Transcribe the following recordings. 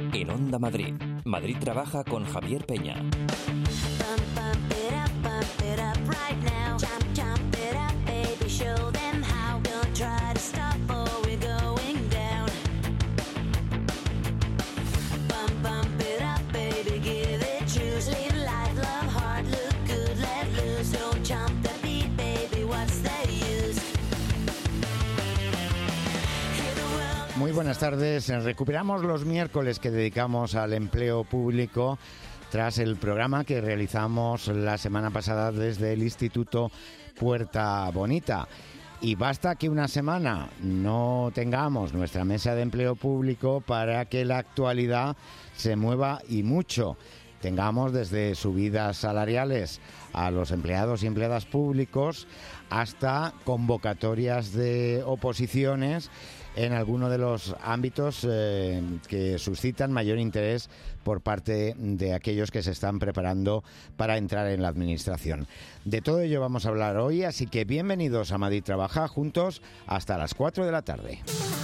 En Onda Madrid. Madrid trabaja con Javier Peña. Muy buenas tardes. Recuperamos los miércoles que dedicamos al empleo público tras el programa que realizamos la semana pasada desde el Instituto Puerta Bonita. Y basta que una semana no tengamos nuestra mesa de empleo público para que la actualidad se mueva y mucho. Tengamos desde subidas salariales a los empleados y empleadas públicos hasta convocatorias de oposiciones en alguno de los ámbitos que suscitan mayor interés por parte de aquellos que se están preparando para entrar en la administración. De todo ello vamos a hablar hoy, así que bienvenidos a Madrid Trabaja, juntos hasta las 4 de la tarde.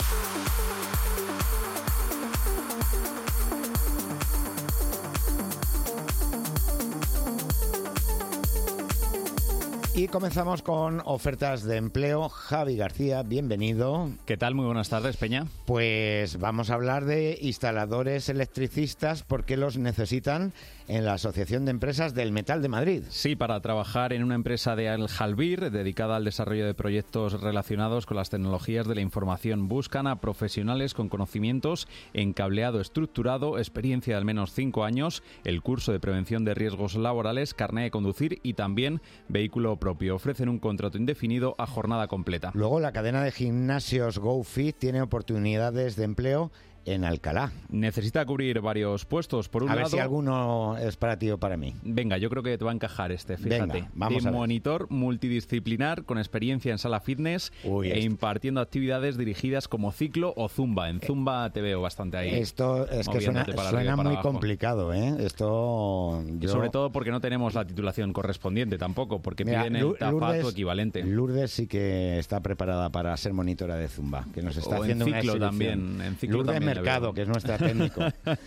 Y comenzamos con ofertas de empleo. Javi García, bienvenido. ¿Qué tal? Muy buenas tardes, Peña. Pues vamos a hablar de instaladores electricistas porque los necesitan en la Asociación de Empresas del Metal de Madrid. Sí, para trabajar en una empresa de Aljalbir dedicada al desarrollo de proyectos relacionados con las tecnologías de la información. Buscan a profesionales con conocimientos en cableado estructurado, experiencia de al menos 5 años, el curso de prevención de riesgos laborales, carné de conducir y también vehículo propio. Ofrecen un contrato indefinido a jornada completa. Luego, la cadena de gimnasios GoFit tiene oportunidades de empleo en Alcalá. Necesita cubrir varios puestos. Por un lado, a ver si alguno es para ti o para mí. Venga, yo creo que te va a encajar este, fíjate. Venga, vamos de a ver. Monitor multidisciplinar con experiencia en sala fitness impartiendo actividades dirigidas como ciclo o zumba. En zumba te veo bastante ahí. Esto es que suena muy abajo. Complicado, ¿eh? Esto sobre todo porque no tenemos la titulación correspondiente tampoco, porque piden el TAFAT o equivalente. Lourdes sí que está preparada para ser monitora de zumba, que nos está o haciendo en ciclo una también. En ciclo Lourdes también Mercado, que es nuestra técnico.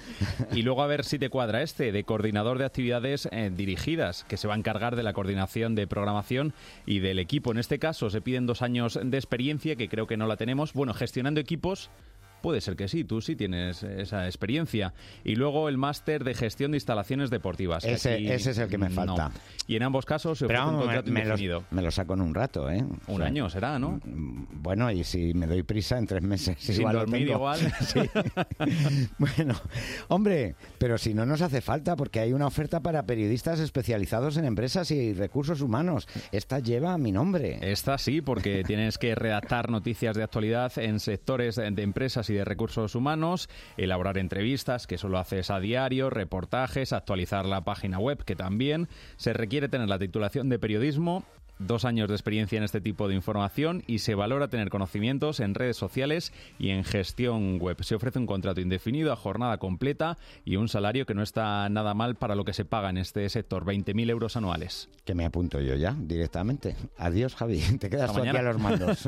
Y luego a ver si te cuadra de coordinador de actividades dirigidas, que se va a encargar de la coordinación de programación y del equipo. En este caso se piden 2 años de experiencia, que creo que no la tenemos. Bueno, gestionando equipos, puede ser que sí, tú sí tienes esa experiencia. Y luego el máster de gestión de instalaciones deportivas. Ese es el que me falta. No. Y en ambos casos se ofrece un contrato indefinido. Me lo saco en un rato, ¿eh? Un año será, ¿no? Bueno, y si me doy prisa, en 3 meses. Sin dormir igual. Sí. Bueno, hombre, pero si no nos hace falta, porque hay una oferta para periodistas especializados en empresas y recursos humanos. Esta lleva mi nombre. Esta sí, porque tienes que redactar noticias de actualidad en sectores de empresas y de recursos humanos, elaborar entrevistas, que eso lo haces a diario, reportajes, actualizar la página web, que también se requiere tener la titulación de periodismo, 2 años de experiencia en este tipo de información y se valora tener conocimientos en redes sociales y en gestión web. Se ofrece un contrato indefinido a jornada completa y un salario que no está nada mal para lo que se paga en este sector, 20.000 euros anuales. Que me apunto yo ya, directamente. Adiós, Javi. Te quedas tú aquí a los mandos.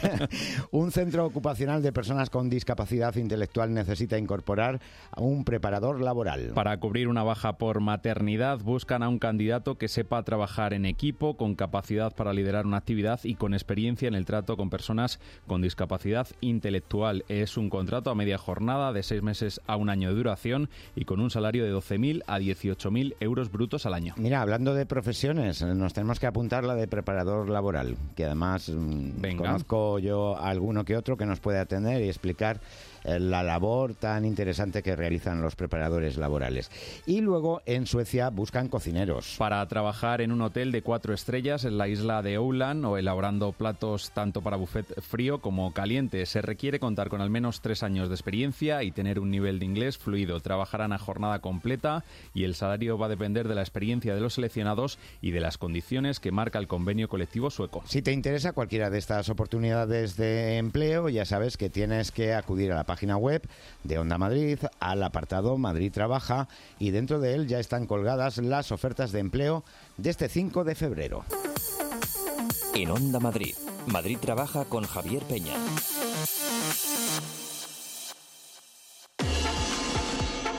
Un centro ocupacional de personas con discapacidad intelectual necesita incorporar a un preparador laboral. Para cubrir una baja por maternidad, buscan a un candidato que sepa trabajar en equipo, con capacidad para liderar una actividad y con experiencia en el trato con personas con discapacidad intelectual. Es un contrato a media jornada de 6 meses a 1 año de duración y con un salario de 12.000 a 18.000 euros brutos al año. Mira, hablando de profesiones, nos tenemos que apuntar la de preparador laboral, que además conozco yo a alguno que otro que nos puede atender y explicar la labor tan interesante que realizan los preparadores laborales. Y luego en Suecia buscan cocineros. Para trabajar en un hotel de 4 estrellas en la isla de Åland o elaborando platos tanto para buffet frío como caliente. Se requiere contar con al menos 3 años de experiencia y tener un nivel de inglés fluido. Trabajarán a jornada completa y el salario va a depender de la experiencia de los seleccionados y de las condiciones que marca el convenio colectivo sueco. Si te interesa cualquiera de estas oportunidades de empleo, ya sabes que tienes que acudir a la página web de Onda Madrid, al apartado Madrid Trabaja, y dentro de él ya están colgadas las ofertas de empleo de este 5 de febrero. En Onda Madrid. Madrid Trabaja con Javier Peña.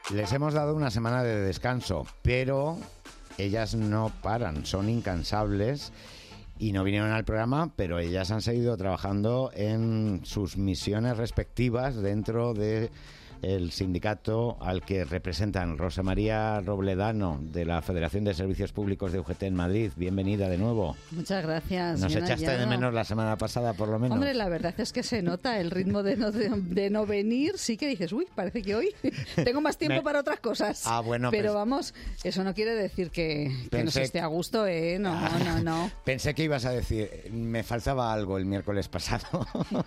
Les hemos dado una semana de descanso, pero ellas no paran, son incansables y no vinieron al programa, pero ellas han seguido trabajando en sus misiones respectivas dentro de el sindicato al que representan. Rosa María Robledano, de la Federación de Servicios Públicos de UGT en Madrid. Bienvenida de nuevo. Muchas gracias. Nos echaste de menos la semana pasada, por lo menos. Hombre, la verdad es que se nota el ritmo de no venir. Sí que dices, uy, parece que hoy tengo más tiempo para otras cosas. Bueno, pero vamos, eso no quiere decir que nos esté a gusto, ¿eh? No. Pensé que ibas a decir, me faltaba algo el miércoles pasado.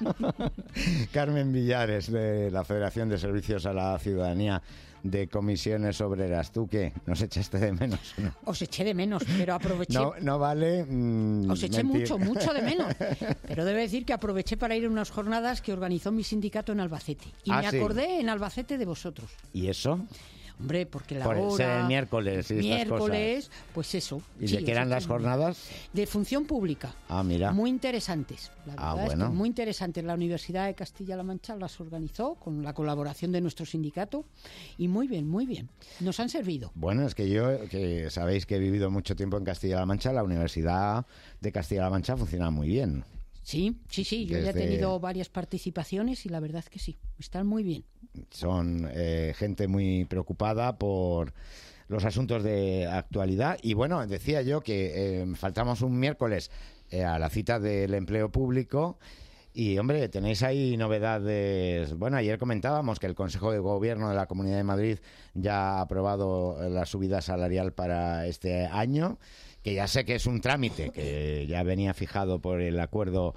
Carmen Villares, de la Federación de Servicios a la Ciudadanía de Comisiones Obreras. ¿Tú qué? ¿Nos echaste de menos? ¿No? Os eché de menos, pero aproveché. No vale. Os eché mentir. mucho de menos. Pero debo decir que aproveché para ir a unas jornadas que organizó mi sindicato en Albacete. Y me acordé en Albacete de vosotros. ¿Y eso? Hombre, porque la Por hora... ser el miércoles y miércoles, estas cosas. pues eso. ¿Y de qué eran las jornadas? De función pública. Mira. Muy interesantes. La verdad es que bueno. muy interesantes. La Universidad de Castilla-La Mancha las organizó con la colaboración de nuestro sindicato y muy bien, muy bien. Nos han servido. Bueno, es que yo, que sabéis que he vivido mucho tiempo en Castilla-La Mancha, la Universidad de Castilla-La Mancha funciona muy bien. Sí. Yo ya he tenido varias participaciones y la verdad es que sí, están muy bien. Son gente muy preocupada por los asuntos de actualidad. Y bueno, decía yo que faltamos un miércoles a la cita del empleo público. Y, hombre, tenéis ahí novedades. Bueno, ayer comentábamos que el Consejo de Gobierno de la Comunidad de Madrid ya ha aprobado la subida salarial para este año, que ya sé que es un trámite que ya venía fijado por el acuerdo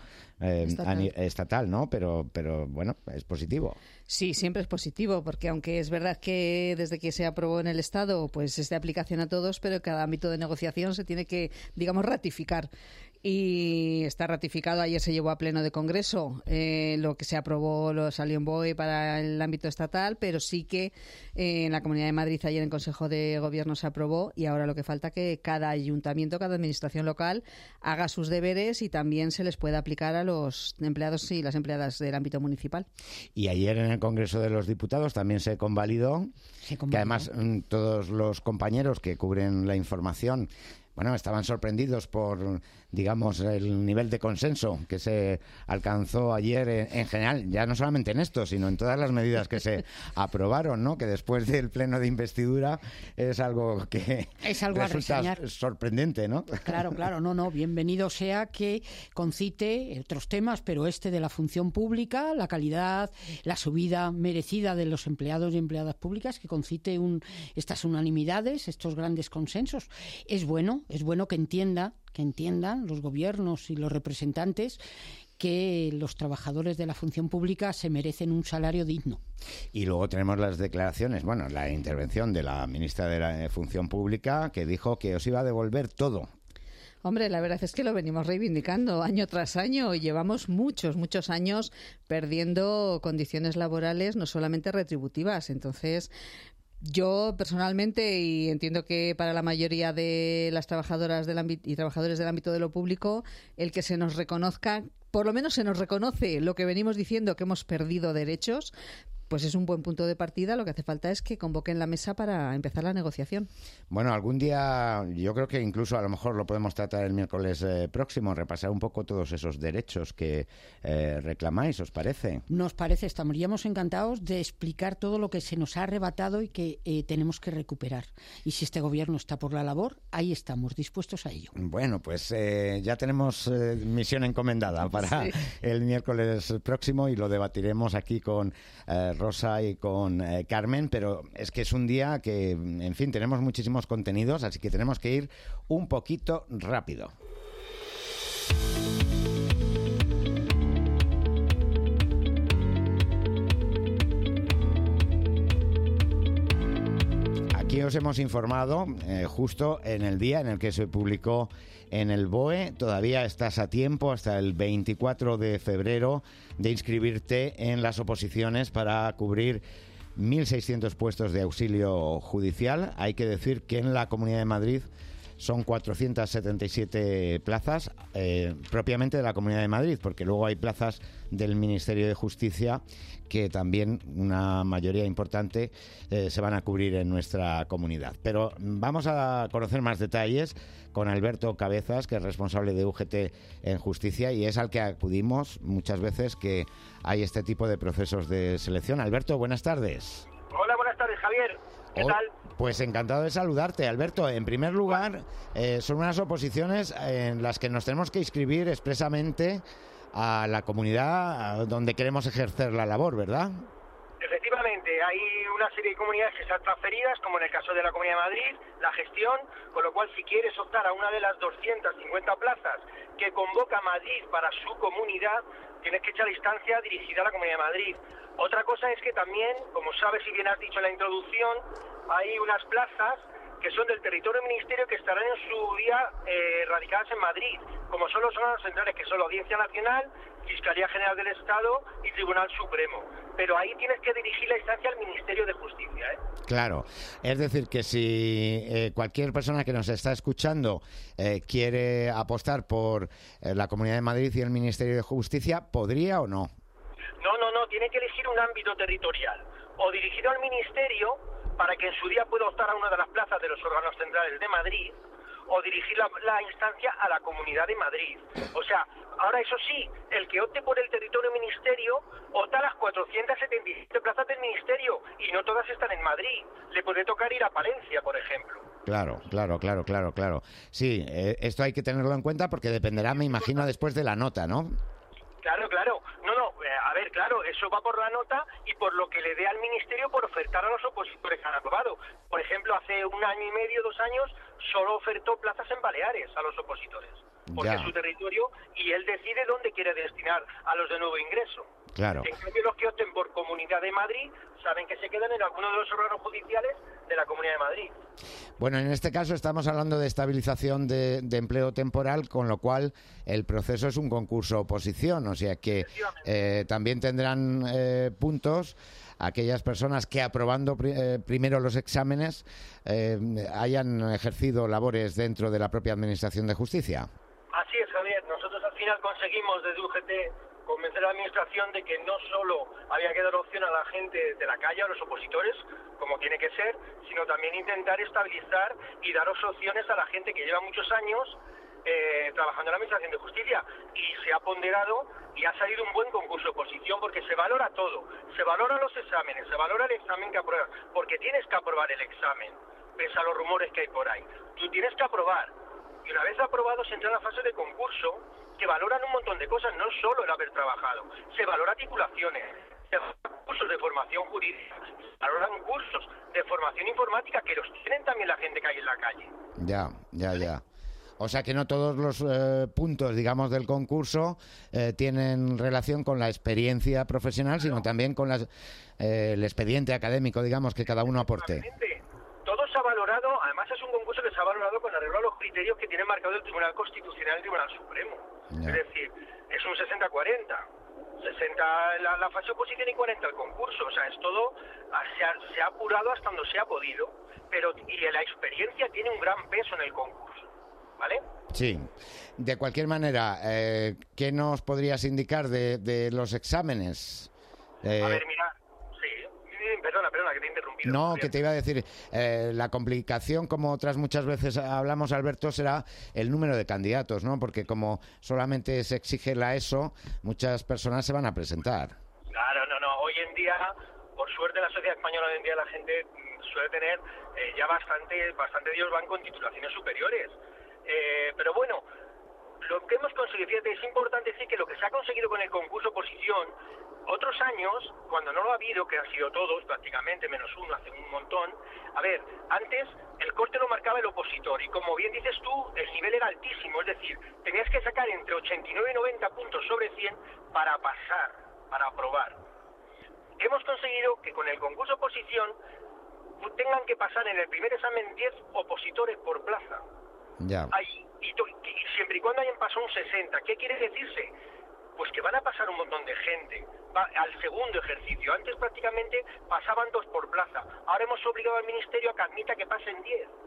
estatal, ¿no? Pero bueno, es positivo. Sí, siempre es positivo, porque aunque es verdad que desde que se aprobó en el Estado, pues es de aplicación a todos, pero cada ámbito de negociación se tiene que, digamos, ratificar. Y está ratificado, ayer se llevó a pleno de Congreso, lo que se aprobó lo salió en BOE para el ámbito estatal, pero sí que en la Comunidad de Madrid ayer en Consejo de Gobierno se aprobó y ahora lo que falta es que cada ayuntamiento, cada administración local haga sus deberes y también se les pueda aplicar a los empleados y las empleadas del ámbito municipal. Y ayer en el Congreso de los Diputados también se convalidó, que además todos los compañeros que cubren la información, bueno, estaban sorprendidos por, digamos, el nivel de consenso que se alcanzó ayer en general, ya no solamente en esto, sino en todas las medidas que se aprobaron, ¿no? Que después del pleno de investidura es algo que resulta sorprendente, ¿no? Claro, no, bienvenido sea que concite otros temas, pero este de la función pública, la calidad, la subida merecida de los empleados y empleadas públicas, que concite estas unanimidades, estos grandes consensos. Es bueno que entiendan los gobiernos y los representantes que los trabajadores de la función pública se merecen un salario digno. Y luego tenemos las declaraciones, bueno, la intervención de la ministra de la Función Pública, que dijo que os iba a devolver todo. Hombre, la verdad es que lo venimos reivindicando año tras año y llevamos muchos años perdiendo condiciones laborales, no solamente retributivas. Entonces, yo personalmente, y entiendo que para la mayoría de las trabajadoras y trabajadores del ámbito de lo público, el que se nos reconozca, por lo menos se nos reconoce lo que venimos diciendo, que hemos perdido derechos, pues es un buen punto de partida. Lo que hace falta es que convoquen la mesa para empezar la negociación. Bueno, algún día yo creo que incluso a lo mejor lo podemos tratar el miércoles próximo, repasar un poco todos esos derechos que reclamáis, ¿os parece? Nos parece, estaríamos encantados de explicar todo lo que se nos ha arrebatado y que tenemos que recuperar. Y si este gobierno está por la labor, ahí estamos, dispuestos a ello. Bueno, pues ya tenemos misión encomendada para el miércoles próximo y lo debatiremos aquí con Rosa y con Carmen, pero es que es un día que, en fin, tenemos muchísimos contenidos, así que tenemos que ir un poquito rápido. Aquí os hemos informado justo en el día en el que se publicó en el BOE. Todavía estás a tiempo, hasta el 24 de febrero, de inscribirte en las oposiciones para cubrir 1.600 puestos de auxilio judicial. Hay que decir que en la Comunidad de Madrid son 477 plazas propiamente de la Comunidad de Madrid, porque luego hay plazas del Ministerio de Justicia que también una mayoría importante se van a cubrir en nuestra comunidad. Pero vamos a conocer más detalles con Alberto Cabezas, que es responsable de UGT en Justicia y es al que acudimos muchas veces que hay este tipo de procesos de selección. Alberto, buenas tardes. Hola, buenas tardes, Javier. ¿Qué tal? Pues encantado de saludarte, Alberto. En primer lugar, son unas oposiciones en las que nos tenemos que inscribir expresamente a la comunidad donde queremos ejercer la labor, ¿verdad? Efectivamente, hay una serie de comunidades que están transferidas, como en el caso de la Comunidad de Madrid, la gestión, con lo cual si quieres optar a una de las 250 plazas que convoca Madrid para su comunidad, tienes que echar la instancia dirigida a la Comunidad de Madrid. Otra cosa es que también, como sabes y bien has dicho en la introducción, hay unas plazas que son del territorio del Ministerio que estarán en su día radicadas en Madrid, como son los órganos centrales, que son la Audiencia Nacional, Fiscalía General del Estado y Tribunal Supremo. Pero ahí tienes que dirigir la instancia al Ministerio de Justicia, ¿eh? Claro, es decir, que si cualquier persona que nos está escuchando quiere apostar por la Comunidad de Madrid y el Ministerio de Justicia, ¿podría o no? No, tiene que elegir un ámbito territorial, o dirigido al Ministerio, para que en su día pueda optar a una de las plazas de los órganos centrales de Madrid, o dirigir la instancia a la Comunidad de Madrid. O sea, ahora eso sí, el que opte por el territorio ministerio opta a las 477 plazas del ministerio y no todas están en Madrid. Le puede tocar ir a Palencia, por ejemplo. Claro. Sí, esto hay que tenerlo en cuenta porque dependerá, me imagino, después de la nota, ¿no? Claro. A ver, claro, eso va por la nota y por lo que le dé al Ministerio por ofertar a los opositores que han aprobado. Por ejemplo, hace 1 año y medio, 2 años, solo ofertó plazas en Baleares a los opositores, porque es su territorio y él decide dónde quiere destinar a los de nuevo ingreso. Claro. En cambio, los que opten por Comunidad de Madrid saben que se quedan en alguno de los órganos judiciales de la Comunidad de Madrid. Bueno, en este caso estamos hablando de estabilización de empleo temporal, con lo cual el proceso es un concurso oposición, o sea que también tendrán puntos aquellas personas que aprobando primero los exámenes hayan ejercido labores dentro de la propia Administración de Justicia. Así es, Javier. Nosotros al final conseguimos desde UGT convencer a la Administración de que no solo había que dar opción a la gente de la calle, a los opositores, como tiene que ser, sino también intentar estabilizar y daros opciones a la gente que lleva muchos años trabajando en la Administración de Justicia, y se ha ponderado y ha salido un buen concurso de oposición porque se valora todo, se valoran los exámenes, se valora el examen que apruebas, porque tienes que aprobar el examen, pese a los rumores que hay por ahí. Tú tienes que aprobar, y una vez aprobado se entra en la fase de concurso, que valoran un montón de cosas, no solo el haber trabajado, se valora titulaciones, se valoran cursos de formación jurídica, se valoran cursos de formación informática, que los tienen también la gente que hay en la calle. Ya. O sea que no todos los puntos, digamos, del concurso tienen relación con la experiencia profesional, sino también con el expediente académico, digamos, que cada uno aporte. Todo se ha valorado, además es un concurso que se ha valorado con arreglo a los criterios que tiene marcado el Tribunal Constitucional y el Tribunal Supremo. Ya. Es decir, es un 60-40. 60 la fase oposición y 40 el concurso. O sea, es todo, se ha apurado hasta donde se ha podido, y la experiencia tiene un gran peso en el concurso. ¿Vale? Sí. De cualquier manera, ¿qué nos podrías indicar de los exámenes? A ver, mira, sí. Perdona, que te he interrumpido. No, que te iba a decir, la complicación, como otras muchas veces hablamos, Alberto, será el número de candidatos, ¿no? Porque como solamente se exige la ESO, muchas personas se van a presentar. Claro, no. Hoy en día, por suerte, la sociedad española hoy en día la gente suele tener ya bastante de ellos van con titulaciones superiores. Pero bueno, lo que hemos conseguido, fíjate, es importante decir que lo que se ha conseguido con el concurso oposición, otros años, cuando no lo ha habido, que han sido todos prácticamente, menos uno, hace un montón, a ver, antes el corte lo marcaba el opositor y como bien dices tú, el nivel era altísimo, es decir, tenías que sacar entre 89 y 90 puntos sobre 100 para pasar, para aprobar. Hemos conseguido que con el concurso oposición tengan que pasar en el primer examen 10 opositores por plaza. Ya. Y siempre y cuando hayan pasado un 60. ¿Qué quiere decirse? Pues que van a pasar un montón de gente al segundo ejercicio. Antes prácticamente pasaban 2 por plaza. Ahora hemos obligado al Ministerio a que admita que pasen 10.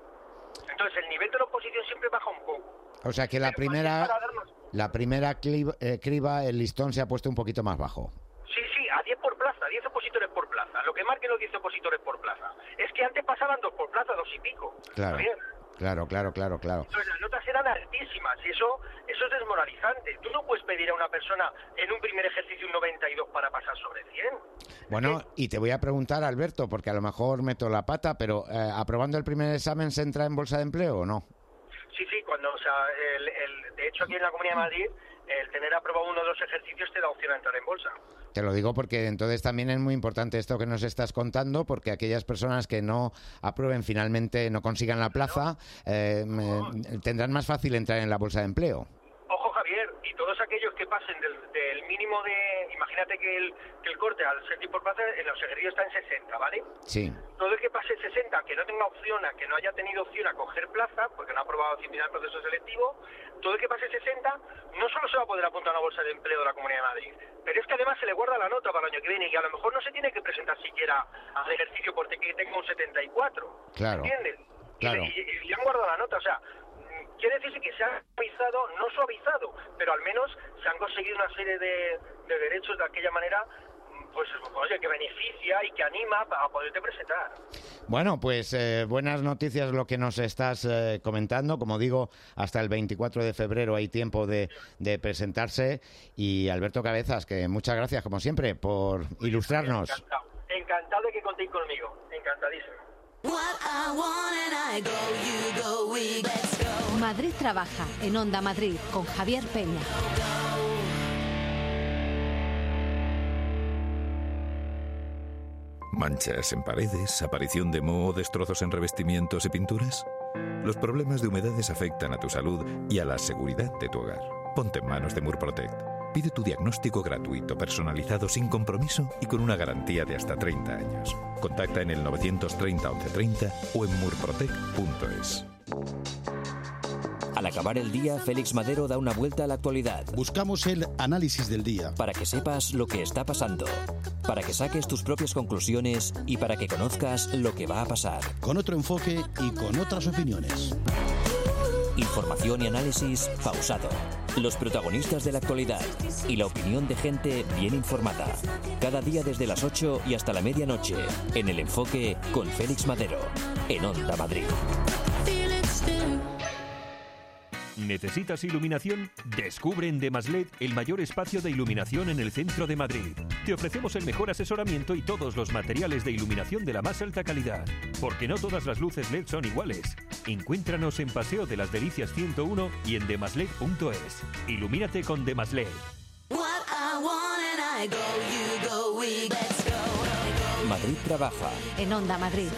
Entonces el nivel de la oposición siempre baja un poco. O sea que la primera criba, el listón se ha puesto un poquito más bajo. Sí, a 10 por plaza, 10 opositores por plaza. Lo que marquen los 10 opositores por plaza. Es que antes pasaban 2 por plaza, 2 y pico. Claro. Bien. Claro. Entonces las notas eran altísimas y eso es desmoralizante. Tú no puedes pedir a una persona en un primer ejercicio un 92 para pasar sobre 100. Bueno, y te voy a preguntar, Alberto, porque a lo mejor meto la pata, pero ¿aprobando el primer examen se entra en bolsa de empleo o no? Sí, cuando, de hecho aquí en la Comunidad de Madrid, el tener aprobado uno de los ejercicios te da opción a entrar en bolsa. Te lo digo porque entonces también es muy importante esto que nos estás contando, porque aquellas personas que no aprueben finalmente, no consigan la plaza, tendrán más fácil entrar en la bolsa de empleo. Ojo, Javier, y todos aquellos que pasen del mínimo de... Imagínate que el corte al ser por plaza en los ejercicios está en 60, ¿vale? Sí. Todo el que pase 60, que no tenga opción, que no haya tenido opción a coger plaza, porque no ha aprobado terminar el proceso selectivo, todo el que pase 60 no solo se va a poder apuntar a una bolsa de empleo de la Comunidad de Madrid, pero es que además se le guarda la nota para el año que viene y a lo mejor no se tiene que presentar siquiera al ejercicio porque tenga un 74. Claro. ¿Entiendes? Claro. Y le han guardado la nota, o sea... Quiere decirse que se ha suavizado, no suavizado, pero al menos se han conseguido una serie de derechos de aquella manera, pues oye, que beneficia y que anima a poderte presentar. Bueno, pues buenas noticias lo que nos estás comentando. Como digo, hasta el 24 de febrero hay tiempo de presentarse. Y Alberto Cabezas, que muchas gracias, como siempre, por ilustrarnos. Encantado de que contéis conmigo, encantadísimo. Madrid trabaja en Onda Madrid con Javier Peña. ¿Manchas en paredes, aparición de moho o destrozos en revestimientos y pinturas? Los problemas de humedades afectan a tu salud y a la seguridad de tu hogar. Ponte en manos de Murprotect. Pide tu diagnóstico gratuito, personalizado, sin compromiso y con una garantía de hasta 30 años. Contacta en el 930 1130 o en murprotect.es. Al acabar el día, Félix Madero da una vuelta a la actualidad. Buscamos el análisis del día. Para que sepas lo que está pasando, para que saques tus propias conclusiones y para que conozcas lo que va a pasar. Con otro enfoque y con otras opiniones. Información y análisis pausado. Los protagonistas de la actualidad y la opinión de gente bien informada. Cada día desde las 8 y hasta la medianoche, en El Enfoque con Félix Madero, en Onda Madrid. ¿Necesitas iluminación? Descubre en Demasled el mayor espacio de iluminación en el centro de Madrid. Te ofrecemos el mejor asesoramiento y todos los materiales de iluminación de la más alta calidad. Porque no todas las luces LED son iguales. Encuéntranos en Paseo de las Delicias 101 y en demasled.es. Ilumínate con Demasled. Madrid trabaja en Onda Madrid.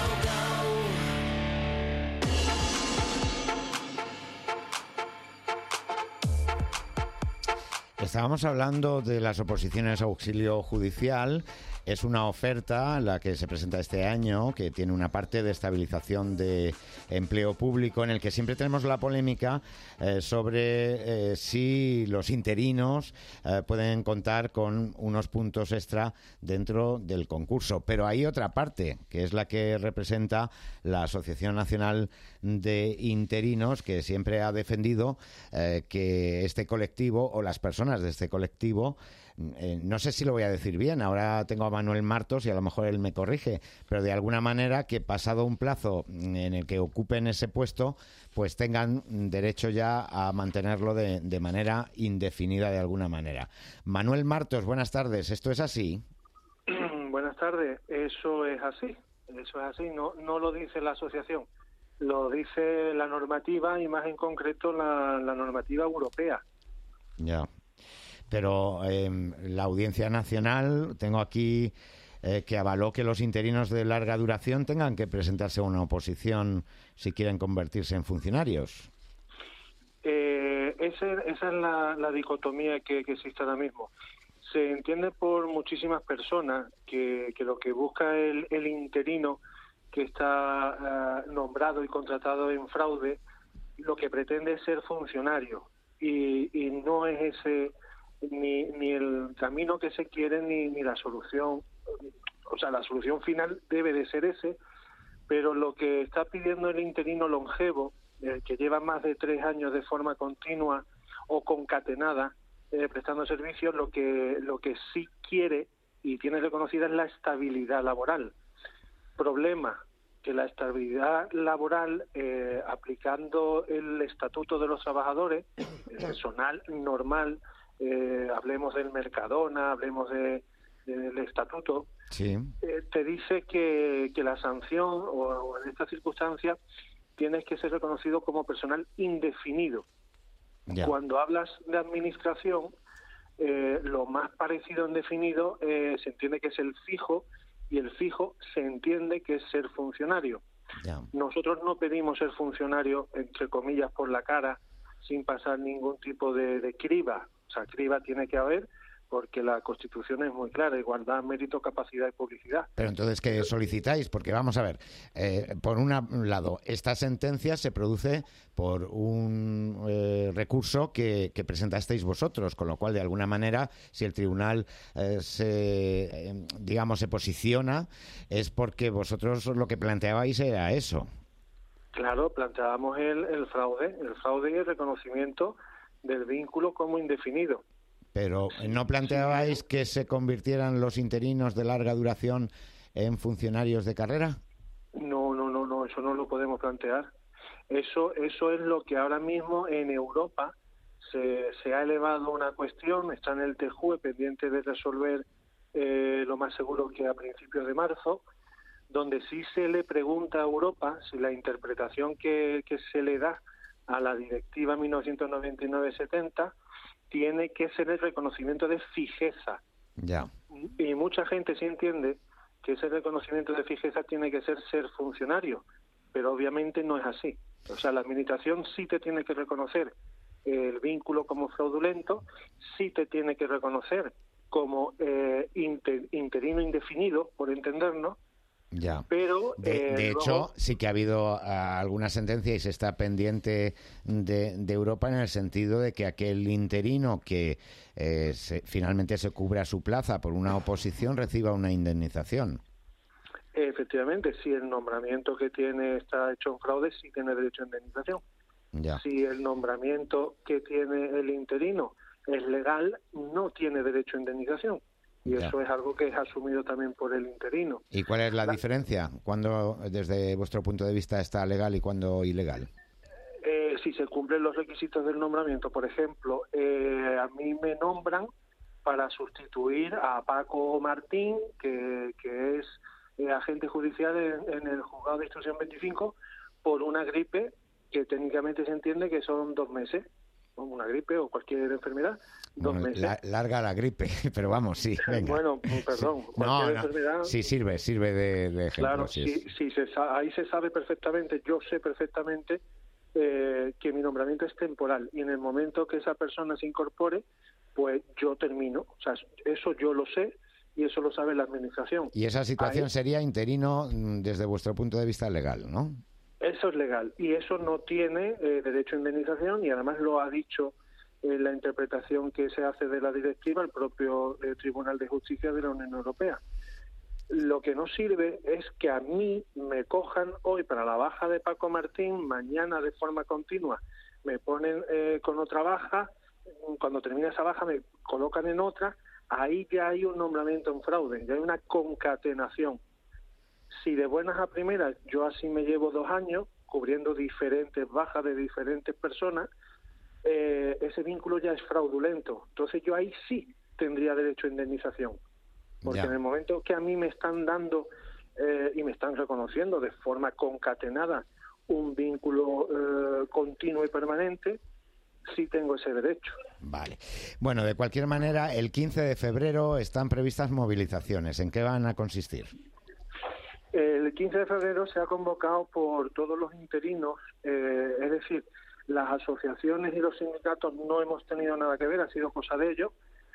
Estábamos hablando de las oposiciones a auxilio judicial. Es una oferta la que se presenta este año, que tiene una parte de estabilización de empleo público, en el que siempre tenemos la polémica sobre si los interinos pueden contar con unos puntos extra dentro del concurso. Pero hay otra parte, que es la que representa la Asociación Nacional de Interinos, que siempre ha defendido que este colectivo o las personas de este colectivo, no sé si lo voy a decir bien, ahora tengo a Manuel Martos y a lo mejor él me corrige, pero de alguna manera que pasado un plazo en el que ocupen ese puesto, pues tengan derecho ya a mantenerlo de manera indefinida de alguna manera. Manuel Martos, buenas tardes, ¿esto es así? Buenas tardes, eso es así, no lo dice la asociación, lo dice la normativa y más en concreto la normativa europea. Ya. Pero la Audiencia Nacional, tengo aquí que avaló que los interinos de larga duración tengan que presentarse a una oposición si quieren convertirse en funcionarios. Esa es la dicotomía que existe ahora mismo. Se entiende por muchísimas personas que lo que busca el interino que está nombrado y contratado en fraude, lo que pretende es ser funcionario y no es ese ni el camino que se quiere ni la solución. O sea, la solución final debe de ser ese, pero lo que está pidiendo el interino longevo, que lleva más de 3 años de forma continua o concatenada prestando servicios, lo que sí quiere y tiene reconocida es la estabilidad laboral. Problema, que la estabilidad laboral, aplicando el Estatuto de los Trabajadores, el personal normal, hablemos del Mercadona, hablemos del Estatuto, sí. Te dice que la sanción, o en estas circunstancias, tienes que ser reconocido como personal indefinido. Ya. Cuando hablas de administración, lo más parecido a indefinido se entiende que es el fijo, y el fijo se entiende que es ser funcionario. Ya. Nosotros no pedimos ser funcionario, entre comillas, por la cara, sin pasar ningún tipo de criba. O sea, criba tiene que haber, porque la Constitución es muy clara: igualdad, mérito, capacidad y publicidad. Pero entonces, ¿qué solicitáis? Porque vamos a ver, por un lado, esta sentencia se produce por un recurso que presentasteis vosotros, con lo cual, de alguna manera, si el tribunal se posiciona, es porque vosotros lo que planteabais era eso. Claro, planteábamos el fraude y el reconocimiento del vínculo como indefinido. Pero ¿no planteabais que se convirtieran los interinos de larga duración en funcionarios de carrera? No, eso no lo podemos plantear. Eso es lo que ahora mismo en Europa se ha elevado una cuestión, está en el TJUE pendiente de resolver, lo más seguro que a principios de marzo, donde sí se le pregunta a Europa si la interpretación que se le da a la Directiva 1999-70 tiene que ser el reconocimiento de fijeza. Ya. Y mucha gente sí entiende que ese reconocimiento de fijeza tiene que ser funcionario, pero obviamente no es así. O sea, la administración sí te tiene que reconocer el vínculo como fraudulento, sí te tiene que reconocer como interino indefinido, por entendernos. Ya. Pero de hecho, luego, sí que ha habido alguna sentencia y se está pendiente de Europa, en el sentido de que aquel interino que finalmente se cubra su plaza por una oposición reciba una indemnización. Efectivamente, si el nombramiento que tiene está hecho en fraude, sí tiene derecho a indemnización. Ya. Si el nombramiento que tiene el interino es legal, no tiene derecho a indemnización. Y Ya. eso es algo que es asumido también por el interino. ¿Y cuál es la diferencia? ¿Cuándo, desde vuestro punto de vista, está legal y cuándo ilegal? Si se cumplen los requisitos del nombramiento, por ejemplo, a mí me nombran para sustituir a Paco Martín, que es agente judicial en el juzgado de instrucción 25, por una gripe que técnicamente se entiende que son 2 meses. Una gripe o cualquier enfermedad, 2 meses. Larga la gripe, pero vamos, sí, venga. Bueno, perdón, Sí. cualquier No, enfermedad... sí, sirve de ejemplo. Claro, sí, ahí se sabe perfectamente, yo sé perfectamente que mi nombramiento es temporal, y en el momento que esa persona se incorpore, pues yo termino. O sea, eso yo lo sé, y eso lo sabe la administración. Y esa situación Ahí, sería interino desde vuestro punto de vista legal, ¿no? eso es legal, y eso no tiene derecho a indemnización, y además lo ha dicho la interpretación que se hace de la directiva el propio Tribunal de Justicia de la Unión Europea. Lo que no sirve es que a mí me cojan hoy para la baja de Paco Martín, mañana de forma continua me ponen con otra baja, cuando termina esa baja me colocan en otra. Ahí ya hay un nombramiento en fraude, ya hay una concatenación. Si de buenas a primeras yo así me llevo 2 años cubriendo diferentes bajas de diferentes personas, ese vínculo ya es fraudulento. Entonces yo ahí sí tendría derecho a indemnización. Porque en el momento que a mí me están dando y me están reconociendo de forma concatenada un vínculo continuo y permanente, sí tengo ese derecho. Vale. Bueno, de cualquier manera, el 15 de febrero están previstas movilizaciones. ¿En qué van a consistir? El 15 de febrero se ha convocado por todos los interinos, es decir, las asociaciones y los sindicatos no hemos tenido nada que ver, ha sido cosa de ellos.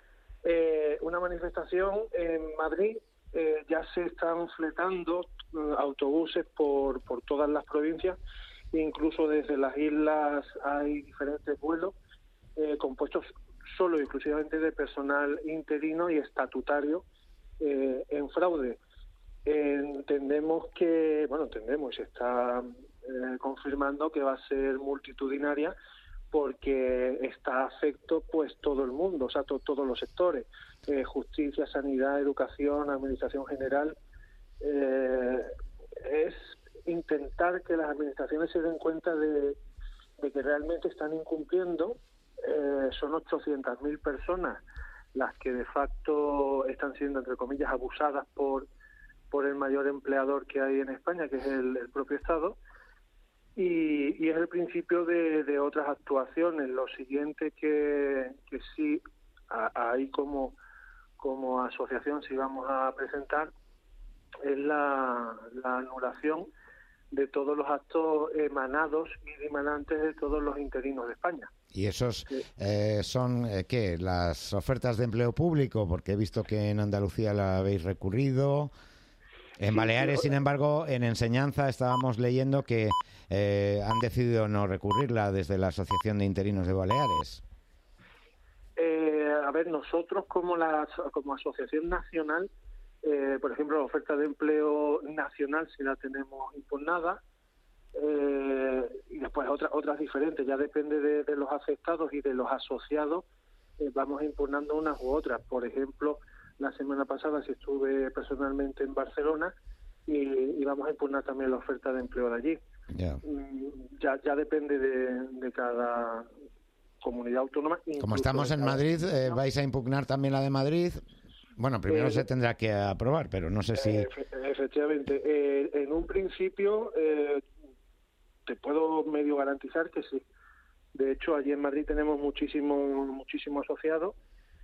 Una manifestación en Madrid, ya se están fletando autobuses por todas las provincias, incluso desde las islas hay diferentes vuelos compuestos solo y exclusivamente de personal interino y estatutario en fraude. entendemos se está confirmando que va a ser multitudinaria, porque está afecto pues todo el mundo, o sea, todos los sectores, justicia, sanidad, educación, administración general. Es intentar que las administraciones se den cuenta de que realmente están incumpliendo. Son 800.000 personas las que de facto están siendo, entre comillas, abusadas por el mayor empleador que hay en España, que es el propio Estado, y es el principio de otras actuaciones. Lo siguiente que sí, ahí como asociación sí vamos a presentar, es la anulación de todos los actos emanados y dimanantes de todos los interinos de España. ¿Y esos son qué? ¿Las ofertas de empleo público? Porque he visto que en Andalucía la habéis recurrido. En Baleares, sin embargo, en enseñanza estábamos leyendo que han decidido no recurrirla desde la Asociación de Interinos de Baleares. A ver, nosotros como asociación nacional, por ejemplo, la oferta de empleo nacional sí la tenemos impugnada, y después otras diferentes, ya depende de los afectados y de los asociados, vamos impugnando unas u otras. Por ejemplo, la semana pasada sí estuve personalmente en Barcelona y vamos a impugnar también la oferta de empleo de allí. Ya depende de cada comunidad autónoma. Como estamos en Madrid, ¿vais a impugnar también la de Madrid? Bueno, primero se tendrá que aprobar, pero no sé si... Efectivamente. En un principio te puedo medio garantizar que sí. De hecho, allí en Madrid tenemos muchísimo asociado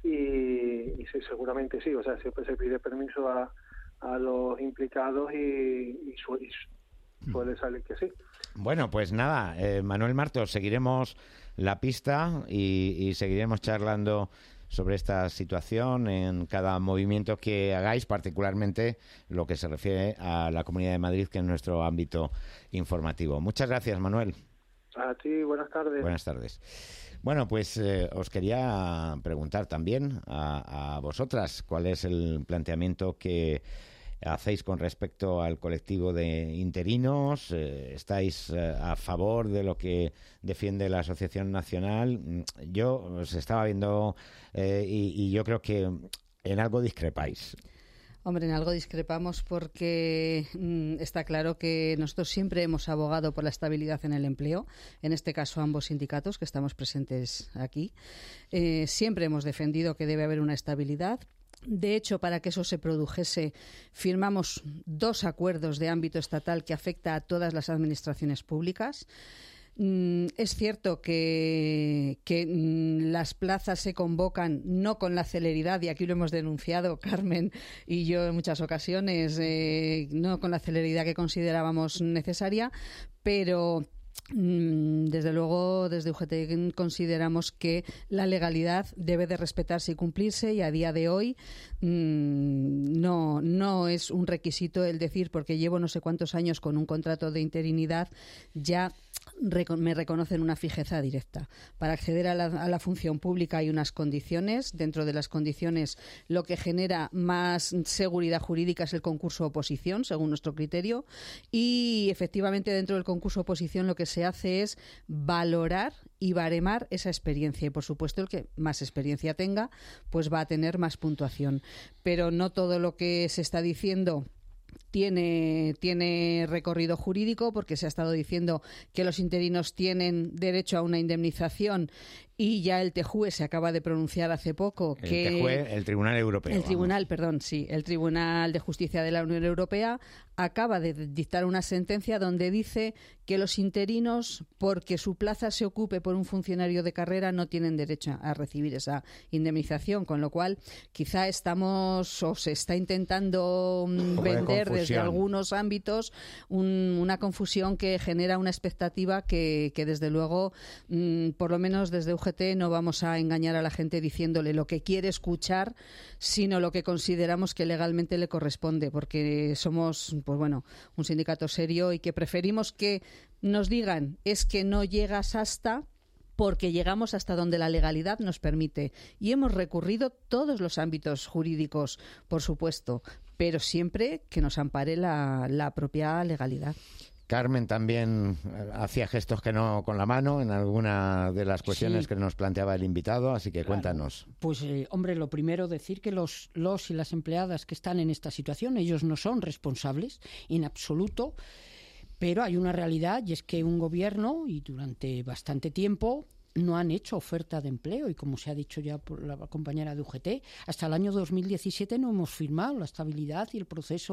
y sí, seguramente sí. O sea, siempre se pide permiso a los implicados y suele salir que sí. Bueno, pues nada, Manuel Martos, seguiremos la pista y seguiremos charlando sobre esta situación en cada movimiento que hagáis, particularmente lo que se refiere a la Comunidad de Madrid, que es nuestro ámbito informativo. Muchas gracias, Manuel. A ti, buenas tardes. Buenas tardes. Bueno, pues os quería preguntar también a vosotras cuál es el planteamiento que hacéis con respecto al colectivo de interinos. ¿Estáis a favor de lo que defiende la Asociación Nacional? Yo os estaba viendo y yo creo que en algo discrepáis. Hombre, en algo discrepamos porque está claro que nosotros siempre hemos abogado por la estabilidad en el empleo, en este caso ambos sindicatos que estamos presentes aquí. Siempre hemos defendido que debe haber una estabilidad. De hecho, para que eso se produjese, firmamos 2 acuerdos de ámbito estatal que afecta a todas las administraciones públicas. Es cierto que las plazas se convocan no con la celeridad, y aquí lo hemos denunciado Carmen y yo en muchas ocasiones, no con la celeridad que considerábamos necesaria, pero desde luego desde UGT consideramos que la legalidad debe de respetarse y cumplirse, y a día de hoy no es un requisito el decir porque llevo no sé cuántos años con un contrato de interinidad ya me reconocen una fijeza directa. Para acceder a la función pública hay unas condiciones. Dentro de las condiciones, lo que genera más seguridad jurídica es el concurso oposición, según nuestro criterio, y efectivamente dentro del concurso oposición lo que se hace es valorar y baremar esa experiencia, y por supuesto el que más experiencia tenga pues va a tener más puntuación, pero no todo lo que se está diciendo tiene recorrido jurídico, porque se ha estado diciendo que los interinos tienen derecho a una indemnización, y ya el TJUE se acaba de pronunciar hace poco el Tribunal Europeo. El Tribunal de Justicia de la Unión Europea acaba de dictar una sentencia donde dice que los interinos, porque su plaza se ocupe por un funcionario de carrera, no tienen derecho a recibir esa indemnización, con lo cual quizá se está intentando vender desde algunos ámbitos una confusión que genera una expectativa que desde luego, por lo menos desde UGT, no vamos a engañar a la gente diciéndole lo que quiere escuchar, sino lo que consideramos que legalmente le corresponde, porque somos un sindicato serio y que preferimos que nos digan es que no llegas hasta, porque llegamos hasta donde la legalidad nos permite y hemos recurrido todos los ámbitos jurídicos, por supuesto, pero siempre que nos ampare la propia legalidad. Carmen también hacía gestos que no con la mano en alguna de las cuestiones que nos planteaba el invitado, así que cuéntanos. Pues, hombre, lo primero decir que los y las empleadas que están en esta situación, ellos no son responsables en absoluto, pero hay una realidad y es que un gobierno, y durante bastante tiempo, no han hecho oferta de empleo y, como se ha dicho ya por la compañera de UGT, hasta el año 2017 no hemos firmado la estabilidad y el proceso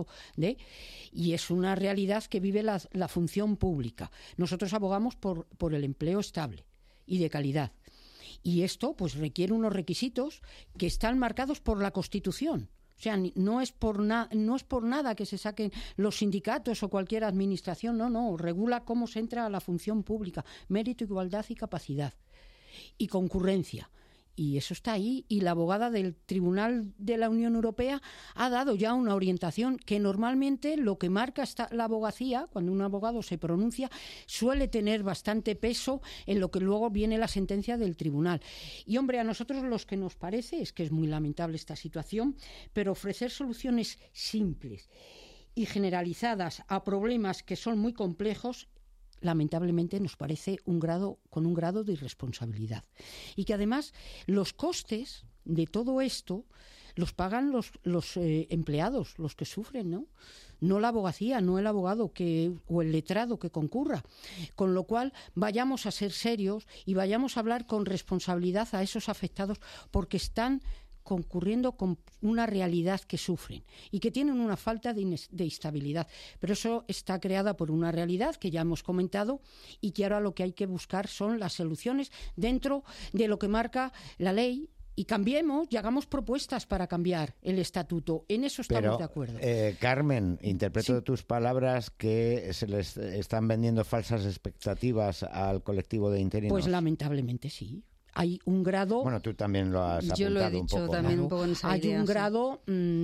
y es una realidad que vive la función pública. Nosotros abogamos por el empleo estable y de calidad, y esto pues requiere unos requisitos que están marcados por la Constitución. O sea, no es por nada que se saquen los sindicatos o cualquier administración, no, regula cómo se entra a la función pública, mérito, igualdad y capacidad, y concurrencia. Y eso está ahí, y la abogada del Tribunal de la Unión Europea ha dado ya una orientación que normalmente lo que marca la abogacía, cuando un abogado se pronuncia, suele tener bastante peso en lo que luego viene la sentencia del tribunal. Y, hombre, a nosotros lo que nos parece es que es muy lamentable esta situación, pero ofrecer soluciones simples y generalizadas a problemas que son muy complejos, lamentablemente nos parece con un grado de irresponsabilidad, y que además los costes de todo esto los pagan los empleados, los que sufren, no la abogacía, no el abogado o el letrado que concurra, con lo cual vayamos a ser serios y vayamos a hablar con responsabilidad a esos afectados, porque están concurriendo con una realidad que sufren y que tienen una falta de estabilidad. Pero eso está creada por una realidad que ya hemos comentado y que ahora lo que hay que buscar son las soluciones dentro de lo que marca la ley, y cambiemos y hagamos propuestas para cambiar el estatuto. En eso estamos de acuerdo. Carmen, interpreto de tus palabras que se les están vendiendo falsas expectativas al colectivo de interinos. Pues lamentablemente sí. Hay un grado... Bueno, tú también lo has apuntado. Yo lo he dicho un poco, también, ¿no? un poco en esa Hay idea, un grado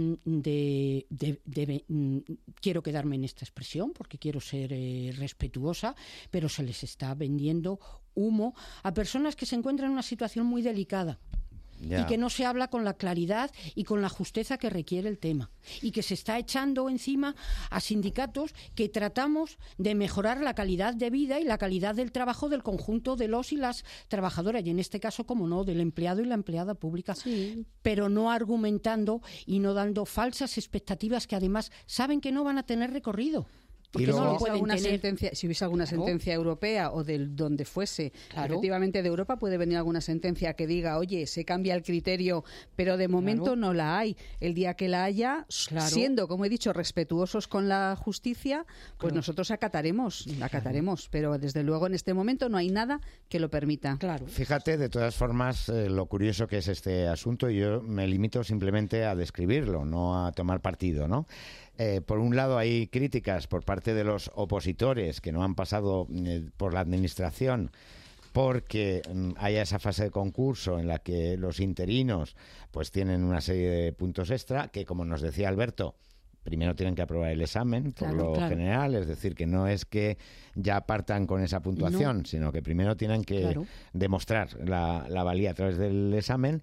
quiero quedarme en esta expresión porque quiero ser respetuosa, pero se les está vendiendo humo a personas que se encuentran en una situación muy delicada. Y que no se habla con la claridad y con la justeza que requiere el tema, y que se está echando encima a sindicatos que tratamos de mejorar la calidad de vida y la calidad del trabajo del conjunto de los y las trabajadoras, y en este caso, como no, del empleado y la empleada pública, pero no argumentando y no dando falsas expectativas que además saben que no van a tener recorrido. Porque no lo pueden tener. Si hubiese alguna sentencia europea o de donde fuese, efectivamente de Europa puede venir alguna sentencia que diga, oye, se cambia el criterio, pero de momento no la hay. El día que la haya, siendo, como he dicho, respetuosos con la justicia, pues nosotros acataremos, pero desde luego en este momento no hay nada que lo permita. Fíjate, de todas formas, lo curioso que es este asunto, y yo me limito simplemente a describirlo, no a tomar partido, ¿no? Por un lado hay críticas por parte de los opositores que no han pasado por la administración porque haya esa fase de concurso en la que los interinos pues tienen una serie de puntos extra que, como nos decía Alberto, primero tienen que aprobar el examen por lo general, es decir, que no es que ya partan con esa puntuación, sino que primero tienen que demostrar la valía a través del examen.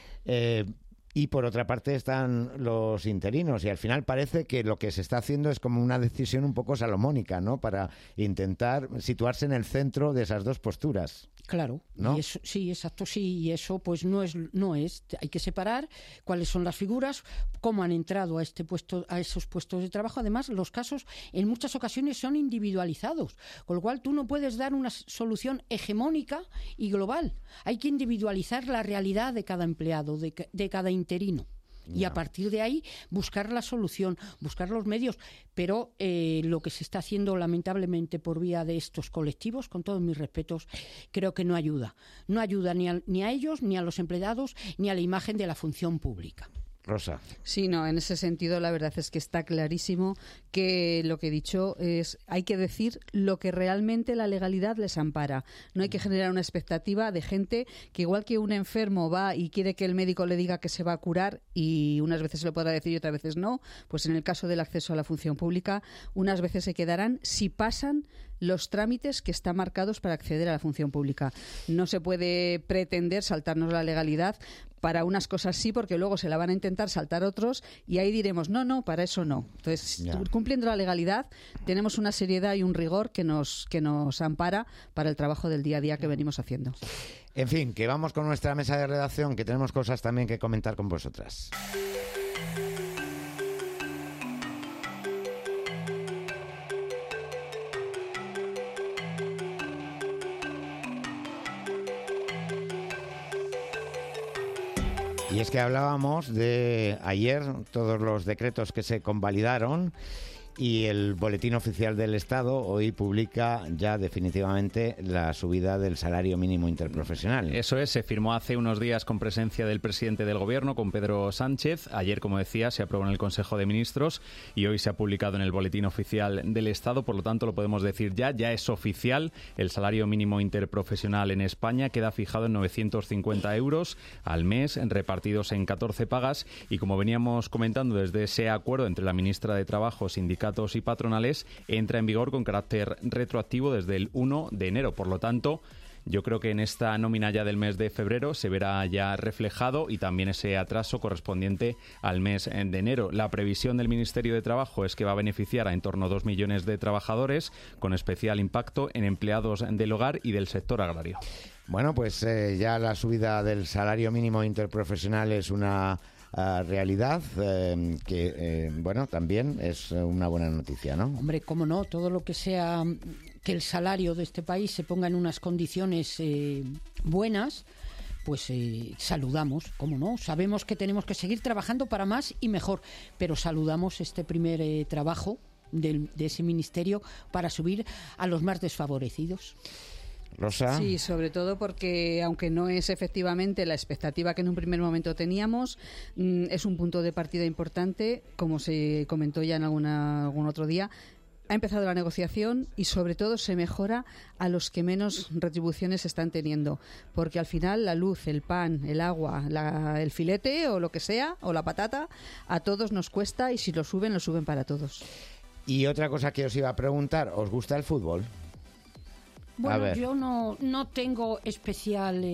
Y por otra parte están los interinos, y al final parece que lo que se está haciendo es como una decisión un poco salomónica, ¿no? Para intentar situarse en el centro de esas dos posturas. Claro, ¿no? Y eso, sí, exacto, sí, y eso pues no es, hay que separar cuáles son las figuras, cómo han entrado a esos puestos de trabajo. Además, los casos en muchas ocasiones son individualizados, con lo cual tú no puedes dar una solución hegemónica y global. Hay que individualizar la realidad de cada empleado, de cada interino. Y a partir de ahí buscar la solución, buscar los medios. Pero lo que se está haciendo lamentablemente por vía de estos colectivos, con todos mis respetos, creo que no ayuda. No ayuda ni a ellos, ni a los empleados, ni a la imagen de la función pública. Rosa. Sí, no, en ese sentido la verdad es que está clarísimo que lo que he dicho es, hay que decir lo que realmente la legalidad les ampara. No hay que generar una expectativa de gente que, igual que un enfermo va y quiere que el médico le diga que se va a curar, y unas veces se lo podrá decir y otras veces no, pues en el caso del acceso a la función pública, unas veces se quedarán si pasan los trámites que están marcados para acceder a la función pública. No se puede pretender saltarnos la legalidad. Para unas cosas sí, porque luego se la van a intentar saltar otros y ahí diremos, no, para eso no. Entonces, cumpliendo la legalidad, tenemos una seriedad y un rigor que nos ampara para el trabajo del día a día que venimos haciendo. En fin, que vamos con nuestra mesa de redacción, que tenemos cosas también que comentar con vosotras. Y es que hablábamos de ayer todos los decretos que se convalidaron y el Boletín Oficial del Estado hoy publica ya definitivamente la subida del salario mínimo interprofesional. Eso es, se firmó hace unos días con presencia del presidente del Gobierno, con Pedro Sánchez. Ayer, como decía, se aprobó en el Consejo de Ministros y hoy se ha publicado en el Boletín Oficial del Estado. Por lo tanto, lo podemos decir ya es oficial. El salario mínimo interprofesional en España queda fijado en 950 euros al mes, repartidos en 14 pagas. Y como veníamos comentando, desde ese acuerdo entre la ministra de Trabajo, sindicatos y patronales, entra en vigor con carácter retroactivo desde el 1 de enero. Por lo tanto, yo creo que en esta nómina ya del mes de febrero se verá ya reflejado y también ese atraso correspondiente al mes de enero. La previsión del Ministerio de Trabajo es que va a beneficiar a en torno a 2 millones de trabajadores, con especial impacto en empleados del hogar y del sector agrario. Bueno, pues ya la subida del salario mínimo interprofesional es una realidad que, bueno, también es una buena noticia, ¿no? Hombre, cómo no, todo lo que sea que el salario de este país se ponga en unas condiciones buenas, pues saludamos, cómo no. Sabemos que tenemos que seguir trabajando para más y mejor, pero saludamos este primer trabajo de ese ministerio para subir a los más desfavorecidos. Rosa. Sí, sobre todo porque, aunque no es efectivamente la expectativa que en un primer momento teníamos, es un punto de partida importante, como se comentó ya en algún otro día. Ha empezado la negociación y, sobre todo, se mejora a los que menos retribuciones están teniendo, porque al final la luz, el pan, el agua, el filete o lo que sea, o la patata, a todos nos cuesta y si lo suben para todos. Y otra cosa que os iba a preguntar, ¿os gusta el fútbol? Bueno, yo no tengo especial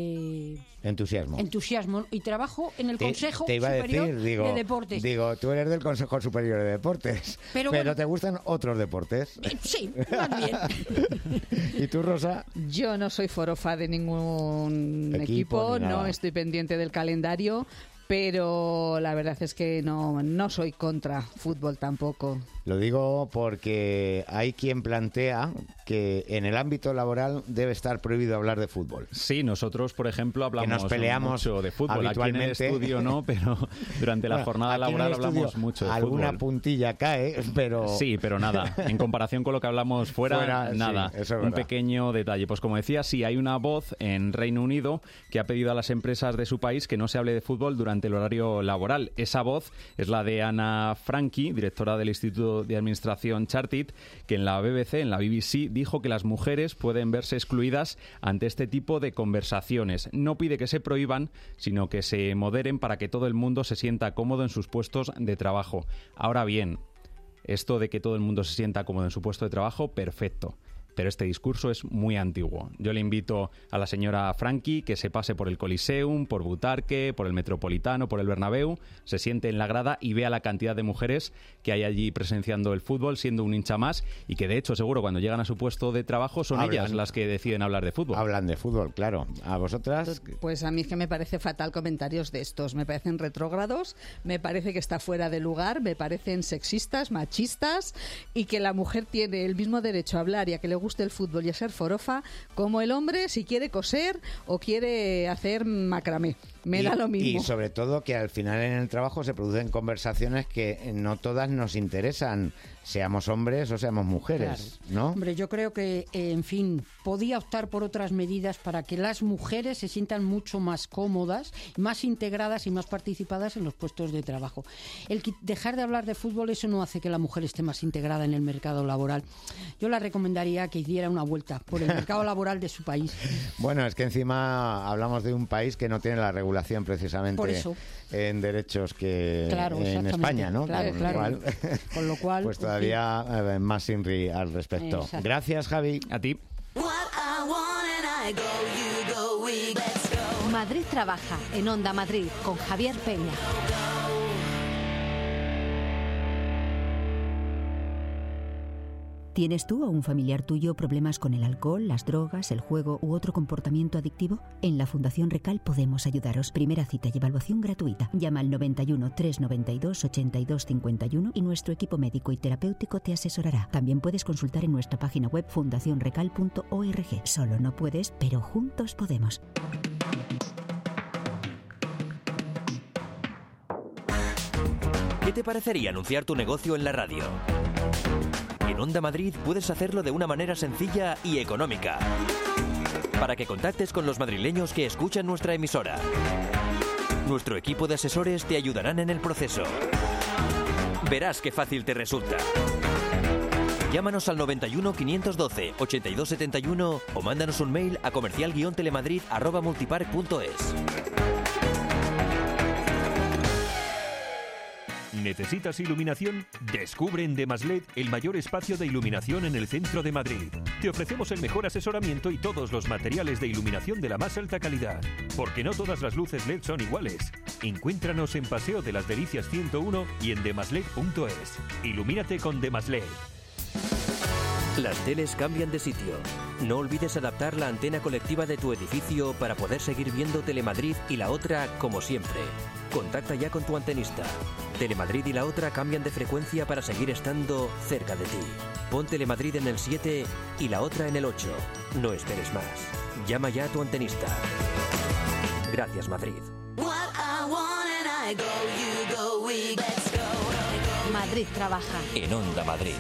entusiasmo y trabajo en el Consejo Superior de Deportes. Digo, tú eres del Consejo Superior de Deportes, pero bueno, ¿te gustan otros deportes? Sí, más bien. ¿Y tú, Rosa? Yo no soy forofa de ningún equipo, no estoy pendiente del calendario, pero la verdad es que no soy contra fútbol tampoco. Lo digo porque hay quien plantea que en el ámbito laboral debe estar prohibido hablar de fútbol. Sí, nosotros, por ejemplo, hablamos mucho de fútbol. Aquí en el estudio no, pero durante la jornada laboral hablamos mucho de fútbol. Alguna puntilla cae, pero... Sí, pero nada. En comparación con lo que hablamos fuera nada. Sí, un pequeño detalle. Pues como decía, sí, hay una voz en Reino Unido que ha pedido a las empresas de su país que no se hable de fútbol durante el horario laboral. Esa voz es la de Anna Frankie, directora del Instituto de Administración Chartered, que en la BBC dijo que las mujeres pueden verse excluidas ante este tipo de conversaciones. No pide que se prohíban, sino que se moderen para que todo el mundo se sienta cómodo en sus puestos de trabajo. Ahora bien, esto de que todo el mundo se sienta cómodo en su puesto de trabajo, perfecto. Pero este discurso es muy antiguo. Yo le invito a la señora Frankie que se pase por el Coliseum, por Butarque, por el Metropolitano, por el Bernabéu, se siente en la grada y vea la cantidad de mujeres que hay allí presenciando el fútbol, siendo un hincha más, y que de hecho seguro cuando llegan a su puesto de trabajo son ellas las que deciden hablar de fútbol. Hablan de fútbol, claro. ¿A vosotras? Pues a mí es que me parece fatal comentarios de estos. Me parecen retrógrados, me parece que está fuera de lugar, me parecen sexistas, machistas, y que la mujer tiene el mismo derecho a hablar y a que le guste el fútbol y a ser forofa como el hombre si quiere coser o quiere hacer macramé. Me da lo mismo. Y sobre todo que al final en el trabajo se producen conversaciones que no todas nos interesan, seamos hombres o seamos mujeres, claro, ¿no? Hombre, yo creo que, en fin, podía optar por otras medidas para que las mujeres se sientan mucho más cómodas, más integradas y más participadas en los puestos de trabajo. Dejar de hablar de fútbol, eso no hace que la mujer esté más integrada en el mercado laboral. Yo le recomendaría que que diera una vuelta por el mercado laboral de su país. Bueno, es que encima hablamos de un país que no tiene la regulación precisamente Por eso. En derechos que Claro, en España, ¿no? Claro. Con lo cual pues todavía más INRI al respecto. Exacto. Gracias, Javi. A ti. Madrid trabaja en Onda Madrid con Javier Peña. ¿Tienes tú o un familiar tuyo problemas con el alcohol, las drogas, el juego u otro comportamiento adictivo? En la Fundación Recal podemos ayudaros. Primera cita y evaluación gratuita. Llama al 91 392 82 51 y nuestro equipo médico y terapéutico te asesorará. También puedes consultar en nuestra página web fundacionrecal.org. Solo no puedes, pero juntos podemos. ¿Qué te parecería anunciar tu negocio en la radio? En Onda Madrid puedes hacerlo de una manera sencilla y económica, para que contactes con los madrileños que escuchan nuestra emisora. Nuestro equipo de asesores te ayudarán en el proceso. Verás qué fácil te resulta. Llámanos al 91 512 82 71 o mándanos un mail a comercial-telemadrid@multipark.es. ¿Necesitas iluminación? Descubre en Demaslet el mayor espacio de iluminación en el centro de Madrid. Te ofrecemos el mejor asesoramiento y todos los materiales de iluminación de la más alta calidad. Porque no todas las luces LED son iguales. Encuéntranos en Paseo de las Delicias 101 y en demaslet.es. Ilumínate con Demaslet. Las teles cambian de sitio. No olvides adaptar la antena colectiva de tu edificio para poder seguir viendo Telemadrid y la otra como siempre. Contacta ya con tu antenista. Telemadrid y la otra cambian de frecuencia para seguir estando cerca de ti. Pon Telemadrid en el 7 y la otra en el 8. No esperes más. Llama ya a tu antenista. Gracias, Madrid. Madrid trabaja En Onda Madrid.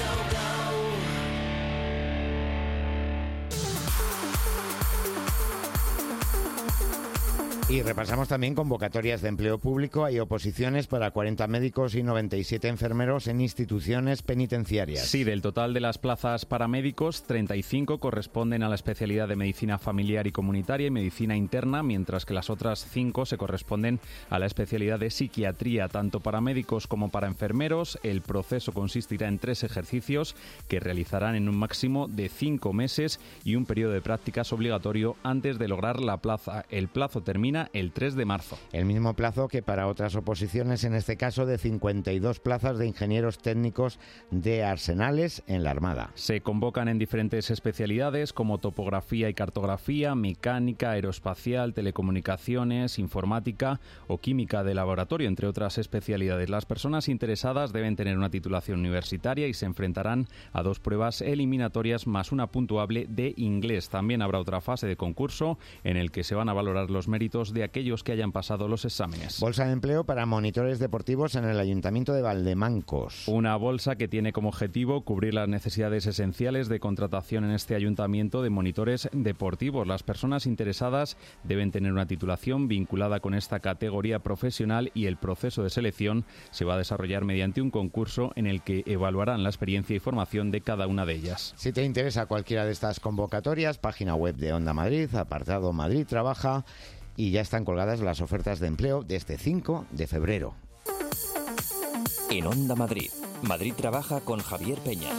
Y repasamos también convocatorias de empleo público. Hay oposiciones para 40 médicos y 97 enfermeros en instituciones penitenciarias. Sí, del total de las plazas para médicos, 35 corresponden a la especialidad de medicina familiar y comunitaria y medicina interna, mientras que las otras 5 se corresponden a la especialidad de psiquiatría. Tanto para médicos como para enfermeros, el proceso consistirá en 3 ejercicios que realizarán en un máximo de 5 meses y un periodo de prácticas obligatorio antes de lograr la plaza. El plazo termina el 3 de marzo. El mismo plazo que para otras oposiciones, en este caso de 52 plazas de ingenieros técnicos de arsenales en la Armada. Se convocan en diferentes especialidades como topografía y cartografía, mecánica, aeroespacial, telecomunicaciones, informática o química de laboratorio, entre otras especialidades. Las personas interesadas deben tener una titulación universitaria y se enfrentarán a 2 pruebas eliminatorias más una puntuable de inglés. También habrá otra fase de concurso en el que se van a valorar los méritos de aquellos que hayan pasado los exámenes. Bolsa de empleo para monitores deportivos en el Ayuntamiento de Valdemancos. Una bolsa que tiene como objetivo cubrir las necesidades esenciales de contratación en este ayuntamiento de monitores deportivos. Las personas interesadas deben tener una titulación vinculada con esta categoría profesional y el proceso de selección se va a desarrollar mediante un concurso en el que evaluarán la experiencia y formación de cada una de ellas. Si te interesa cualquiera de estas convocatorias, página web de Onda Madrid, apartado Madrid Trabaja, y ya están colgadas las ofertas de empleo desde 5 de febrero. En Onda Madrid. Madrid trabaja con Javier Peña.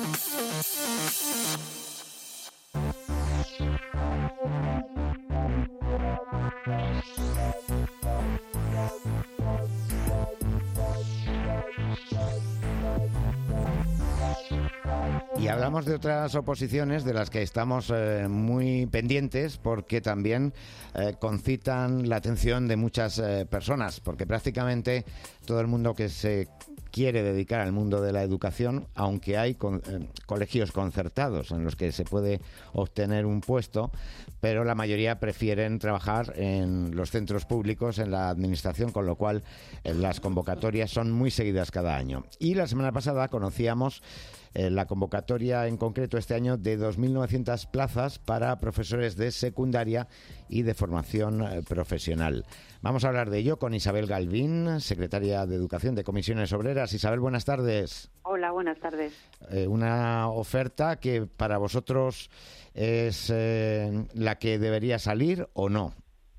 Y hablamos de otras oposiciones de las que estamos muy pendientes porque también concitan la atención de muchas personas, porque prácticamente todo el mundo que se quiere dedicar al mundo de la educación, aunque hay colegios concertados en los que se puede obtener un puesto, pero la mayoría prefieren trabajar en los centros públicos, en la administración, con lo cual las convocatorias son muy seguidas cada año. Y la semana pasada conocíamos la convocatoria en concreto este año de 2.900 plazas para profesores de secundaria y de formación profesional. Vamos a hablar de ello con Isabel Galvín, secretaria de Educación de Comisiones Obreras. Isabel, buenas tardes. Hola, buenas tardes. Una oferta que para vosotros es la que debería salir o no.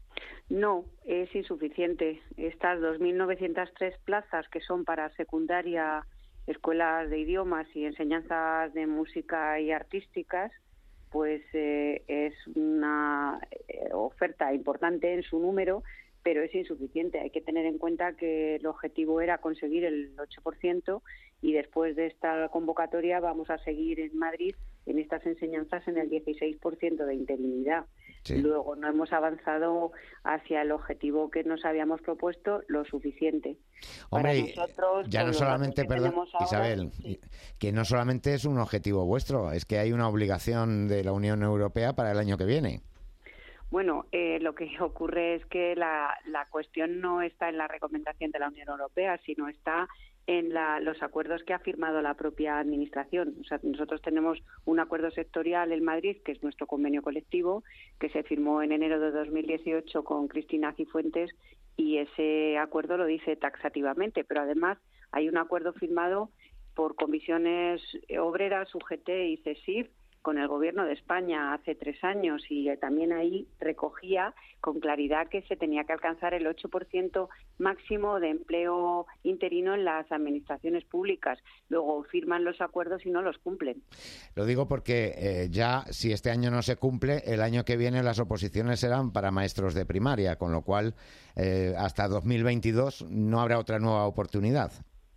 No, es insuficiente. Estas 2.903 plazas que son para secundaria, escuelas de idiomas y enseñanzas de música y artísticas, pues es una oferta importante en su número, pero es insuficiente. Hay que tener en cuenta que el objetivo era conseguir el 8% y después de esta convocatoria vamos a seguir en Madrid en estas enseñanzas en el 16% de interinidad. Sí. Luego no hemos avanzado hacia el objetivo que nos habíamos propuesto lo suficiente. Hombre, nosotros, ya no solamente, perdón, ahora, Isabel, sí, que no solamente es un objetivo vuestro, es que hay una obligación de la Unión Europea para el año que viene. Bueno, lo que ocurre es que la cuestión no está en la recomendación de la Unión Europea, sino está en los acuerdos que ha firmado la propia Administración. O sea, nosotros tenemos un acuerdo sectorial en Madrid, que es nuestro convenio colectivo, que se firmó en enero de 2018 con Cristina Cifuentes, y ese acuerdo lo dice taxativamente, pero además hay un acuerdo firmado por comisiones obreras, UGT y CESIF, con el Gobierno de España hace 3 años, y también ahí recogía con claridad que se tenía que alcanzar el 8% máximo de empleo interino en las administraciones públicas. Luego firman los acuerdos y no los cumplen. Lo digo porque ya si este año no se cumple, el año que viene las oposiciones serán para maestros de primaria, con lo cual hasta 2022 no habrá otra nueva oportunidad.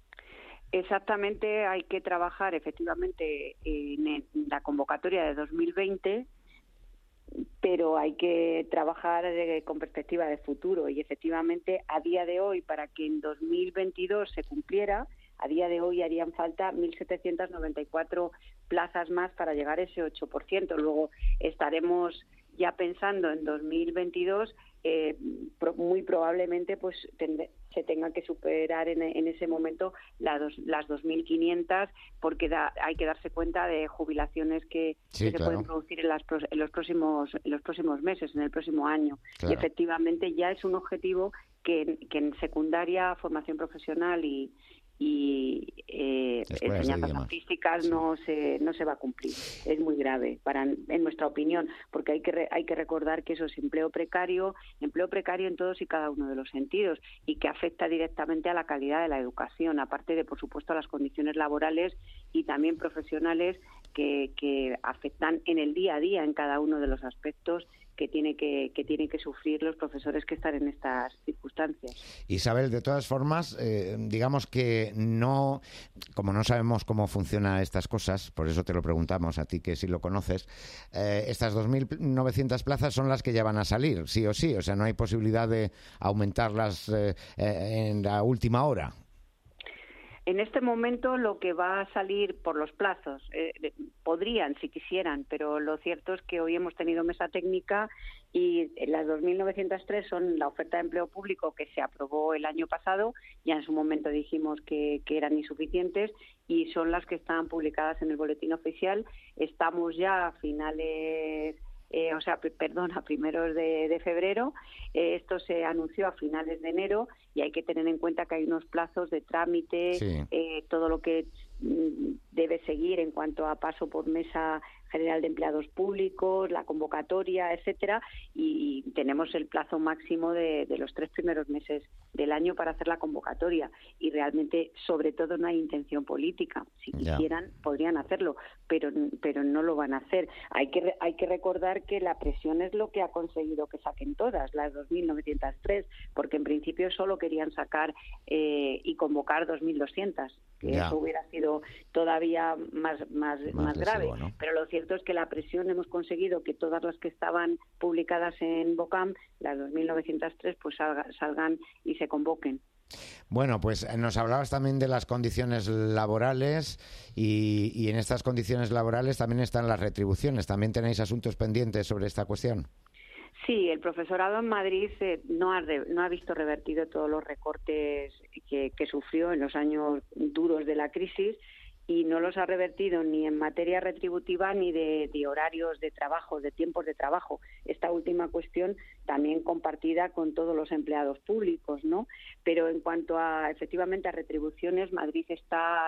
Exactamente, hay que trabajar efectivamente en la convocatoria de 2020, pero hay que trabajar con perspectiva de futuro, y efectivamente a día de hoy, para que en 2022 se cumpliera, a día de hoy harían falta 1.794 plazas más para llegar a ese 8%. Luego estaremos ya pensando en 2022, muy probablemente pues se tenga que superar en ese momento las 2.500, porque hay que darse cuenta de jubilaciones que se pueden producir en los próximos meses, en el próximo año. Claro. Y efectivamente ya es un objetivo que en secundaria, formación profesional y enseñanzas artísticas no se va a cumplir. Es muy grave en nuestra opinión, porque hay que recordar que eso es empleo precario en todos y cada uno de los sentidos, y que afecta directamente a la calidad de la educación, aparte de, por supuesto, a las condiciones laborales y también profesionales que afectan en el día a día en cada uno de los aspectos que tienen que sufrir los profesores que están en estas circunstancias. Isabel, de todas formas, digamos que no, como no sabemos cómo funcionan estas cosas, por eso te lo preguntamos a ti, que sí lo conoces, estas 2.900 plazas son las que ya van a salir, sí o sí, o sea, no hay posibilidad de aumentarlas en la última hora. En este momento lo que va a salir por los plazos, podrían si quisieran, pero lo cierto es que hoy hemos tenido mesa técnica y las 2.903 son la oferta de empleo público que se aprobó el año pasado. Ya en su momento dijimos que eran insuficientes, y son las que están publicadas en el boletín oficial. Estamos ya a finales... a primeros de febrero. Esto se anunció a finales de enero, y hay que tener en cuenta que hay unos plazos de trámite, todo lo que debe seguir en cuanto a paso por Mesa General de Empleados Públicos, la convocatoria, etcétera, y tenemos el plazo máximo de los 3 primeros meses del año para hacer la convocatoria, y realmente, sobre todo, no hay intención política. Si quisieran, podrían hacerlo, pero no lo van a hacer. Hay que recordar que la presión es lo que ha conseguido que saquen todas las 2.903, porque en principio solo querían sacar y convocar 2.200, que eso hubiera sido todavía más grave, ¿no? Pero lo cierto es que la presión, hemos conseguido que todas las que estaban publicadas en BOCAM, las 2.903, pues salgan y se convoquen. Bueno, pues nos hablabas también de las condiciones laborales, y en estas condiciones laborales también están las retribuciones. ¿También tenéis asuntos pendientes sobre esta cuestión? Sí, el profesorado en Madrid no ha visto revertido todos los recortes que sufrió en los años duros de la crisis, y no los ha revertido ni en materia retributiva ni de horarios de trabajo, de tiempos de trabajo. Esta última cuestión también compartida con todos los empleados públicos, ¿no? Pero en cuanto a, efectivamente, a retribuciones, Madrid está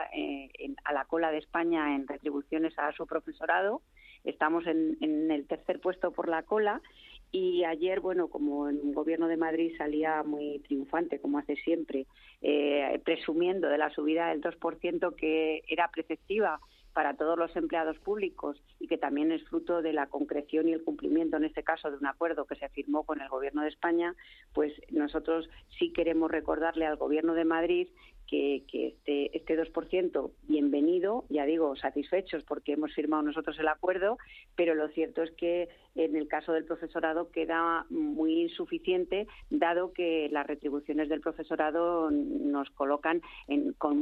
a la cola de España en retribuciones a su profesorado. Estamos en el tercer puesto por la cola. Y ayer, bueno, como el Gobierno de Madrid salía muy triunfante, como hace siempre, presumiendo de la subida del 2% que era preceptiva para todos los empleados públicos y que también es fruto de la concreción y el cumplimiento, en este caso, de un acuerdo que se firmó con el Gobierno de España, pues nosotros sí queremos recordarle al Gobierno de Madrid que este 2%, bienvenido, ya digo, satisfechos porque hemos firmado nosotros el acuerdo, pero lo cierto es que en el caso del profesorado queda muy insuficiente, dado que las retribuciones del profesorado nos colocan con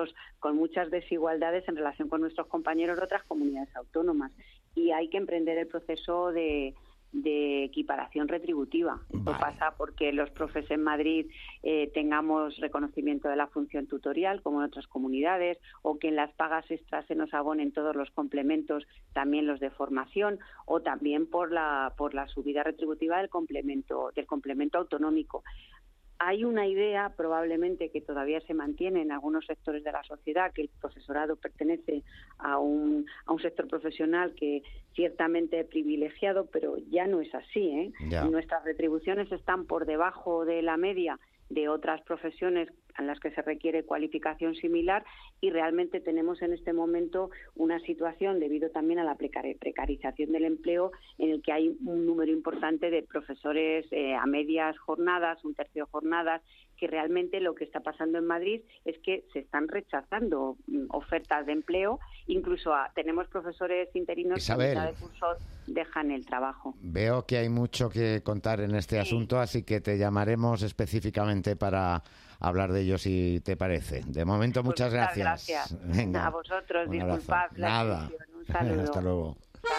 muchas desigualdades en relación con nuestros compañeros de otras comunidades autónomas. Y hay que emprender el proceso de equiparación retributiva. Esto pasa porque los profes en Madrid tengamos reconocimiento de la función tutorial, como en otras comunidades, o que en las pagas extras se nos abonen todos los complementos, también los de formación, o también por la subida retributiva del complemento autonómico. Hay una idea, probablemente, que todavía se mantiene en algunos sectores de la sociedad, que el profesorado pertenece a un sector profesional que ciertamente privilegiado, pero ya no es así, ¿eh? Nuestras retribuciones están por debajo de la media de otras profesiones en las que se requiere cualificación similar, y realmente tenemos en este momento una situación, debido también a la precarización del empleo, en el que hay un número importante de profesores a medias jornadas, un tercio de jornadas, que realmente lo que está pasando en Madrid es que se están rechazando ofertas de empleo, incluso tenemos profesores interinos que a mitad de curso dejan el trabajo. Veo que hay mucho que contar en este asunto, así que te llamaremos específicamente para hablar de ello, si te parece. De momento, muchas gracias. Venga, a vosotros, disculpad la atención. Un saludo. Hasta luego.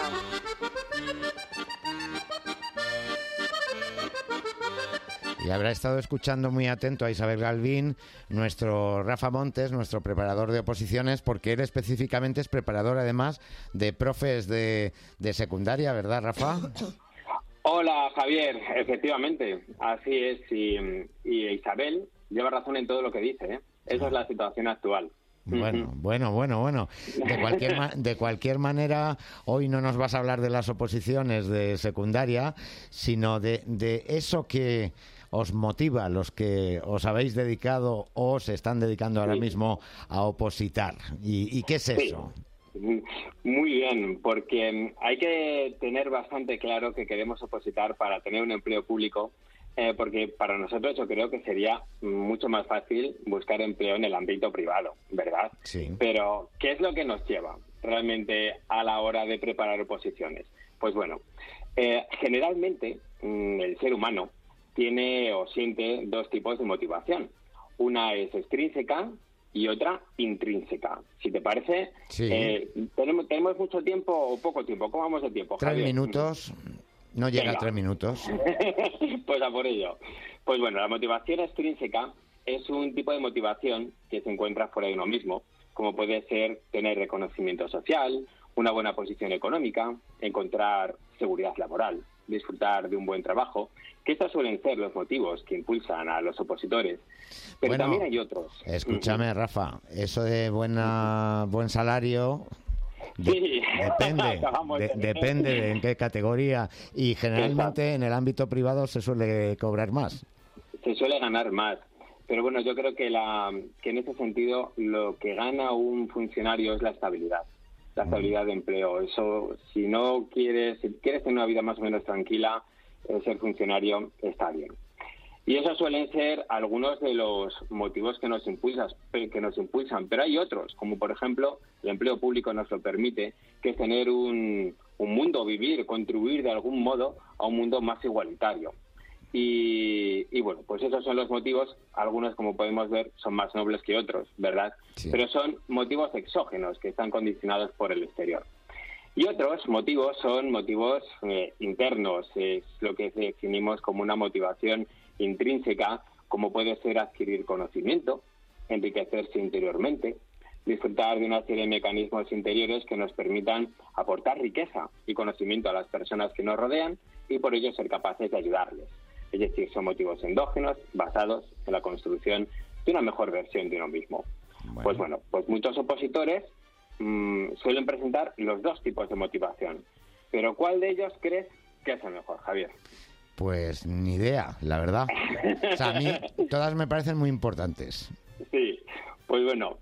Y habrá estado escuchando muy atento a Isabel Galvín, nuestro Rafa Montes, nuestro preparador de oposiciones, porque él específicamente es preparador, además, de profes de secundaria, ¿verdad, Rafa? Hola, Javier. Efectivamente, así es. Y Isabel lleva razón en todo lo que dice, ¿eh? Esa es la situación actual. Bueno. De cualquier manera, hoy no nos vas a hablar de las oposiciones de secundaria, sino de eso que os motiva, los que os habéis dedicado o os están dedicando ahora mismo a opositar. ¿Y qué es eso? Muy bien, porque hay que tener bastante claro que queremos opositar para tener un empleo público, porque para nosotros yo creo que sería mucho más fácil buscar empleo en el ámbito privado, ¿verdad? Sí. Pero, ¿qué es lo que nos lleva realmente a la hora de preparar oposiciones? Pues bueno, generalmente el ser humano tiene o siente dos tipos de motivación. Una es extrínseca y otra intrínseca. Si te parece, sí. ¿Tenemos mucho tiempo o poco tiempo? ¿Cómo vamos de tiempo, 3 Javier? minutos. No llega a 3 minutos. Pues a por ello. Pues bueno, la motivación extrínseca es un tipo de motivación que se encuentra fuera de uno mismo, como puede ser tener reconocimiento social, una buena posición económica, encontrar seguridad laboral, disfrutar de un buen trabajo, que estos suelen ser los motivos que impulsan a los opositores. Pero bueno, también hay otros. Escúchame, Rafa, eso de buen salario... Sí. Depende de en qué categoría, y generalmente en el ámbito privado se suele cobrar más. Se suele ganar más, pero bueno, yo creo que en ese sentido lo que gana un funcionario es la estabilidad de empleo. Eso, si quieres tener una vida más o menos tranquila, ser funcionario está bien. Y esos suelen ser algunos de los motivos que nos impulsan, pero hay otros, como por ejemplo el empleo público nos lo permite, que es tener un mundo, contribuir de algún modo a un mundo más igualitario. Y bueno, pues esos son los motivos. Algunos, como podemos ver, son más nobles que otros, ¿verdad? Sí. Pero son motivos exógenos que están condicionados por el exterior. Y otros motivos son motivos internos, es lo que definimos como una motivación intrínseca, como puede ser adquirir conocimiento, enriquecerse interiormente, disfrutar de una serie de mecanismos interiores que nos permitan aportar riqueza y conocimiento a las personas que nos rodean y por ello ser capaces de ayudarles. Es decir, son motivos endógenos basados en la construcción de una mejor versión de uno mismo. Pues muchos opositores suelen presentar los dos tipos de motivación. Pero ¿cuál de ellos crees que es el mejor, Javier? Pues ni idea, la verdad. O sea, a mí todas me parecen muy importantes. Sí, pues bueno,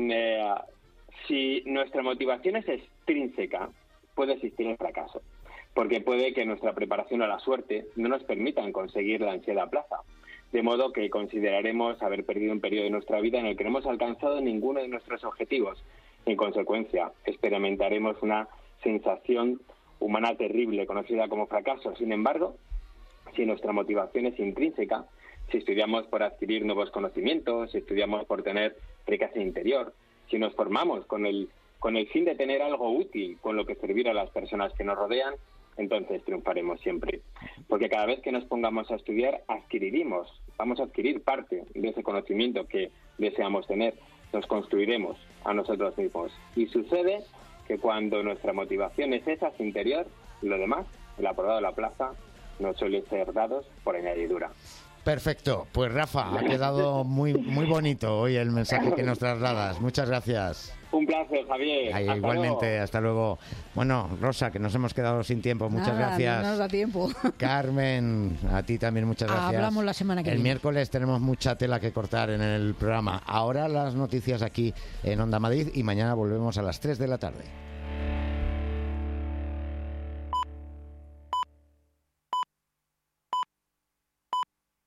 si nuestra motivación es extrínseca, puede existir el fracaso, porque puede que nuestra preparación a la suerte no nos permitan conseguir la ansiada plaza, de modo que consideraremos haber perdido un periodo de nuestra vida en el que no hemos alcanzado ninguno de nuestros objetivos. En consecuencia, experimentaremos una sensación humana terrible, conocida como fracaso. Sin embargo, si nuestra motivación es intrínseca, si estudiamos por adquirir nuevos conocimientos, si estudiamos por tener riqueza interior, si nos formamos con el fin de tener algo útil con lo que servir a las personas que nos rodean, entonces triunfaremos siempre. Porque cada vez que nos pongamos a estudiar, vamos a adquirir parte de ese conocimiento que deseamos tener, nos construiremos a nosotros mismos. Y sucede que cuando nuestra motivación es esa, es interior, lo demás, el aprobado de la plaza, nos suele ser dados por añadidura. Perfecto. Pues Rafa, ha quedado muy bonito hoy el mensaje que nos trasladas. Muchas gracias. Un placer, Javier. Igualmente, luego. Hasta luego. Bueno, Rosa, que nos hemos quedado sin tiempo. Muchas gracias. No nos da tiempo. Carmen, a ti también muchas gracias. Hablamos la semana que viene. El miércoles tenemos mucha tela que cortar en el programa. Ahora las noticias aquí en Onda Madrid y mañana volvemos a las 3 de la tarde.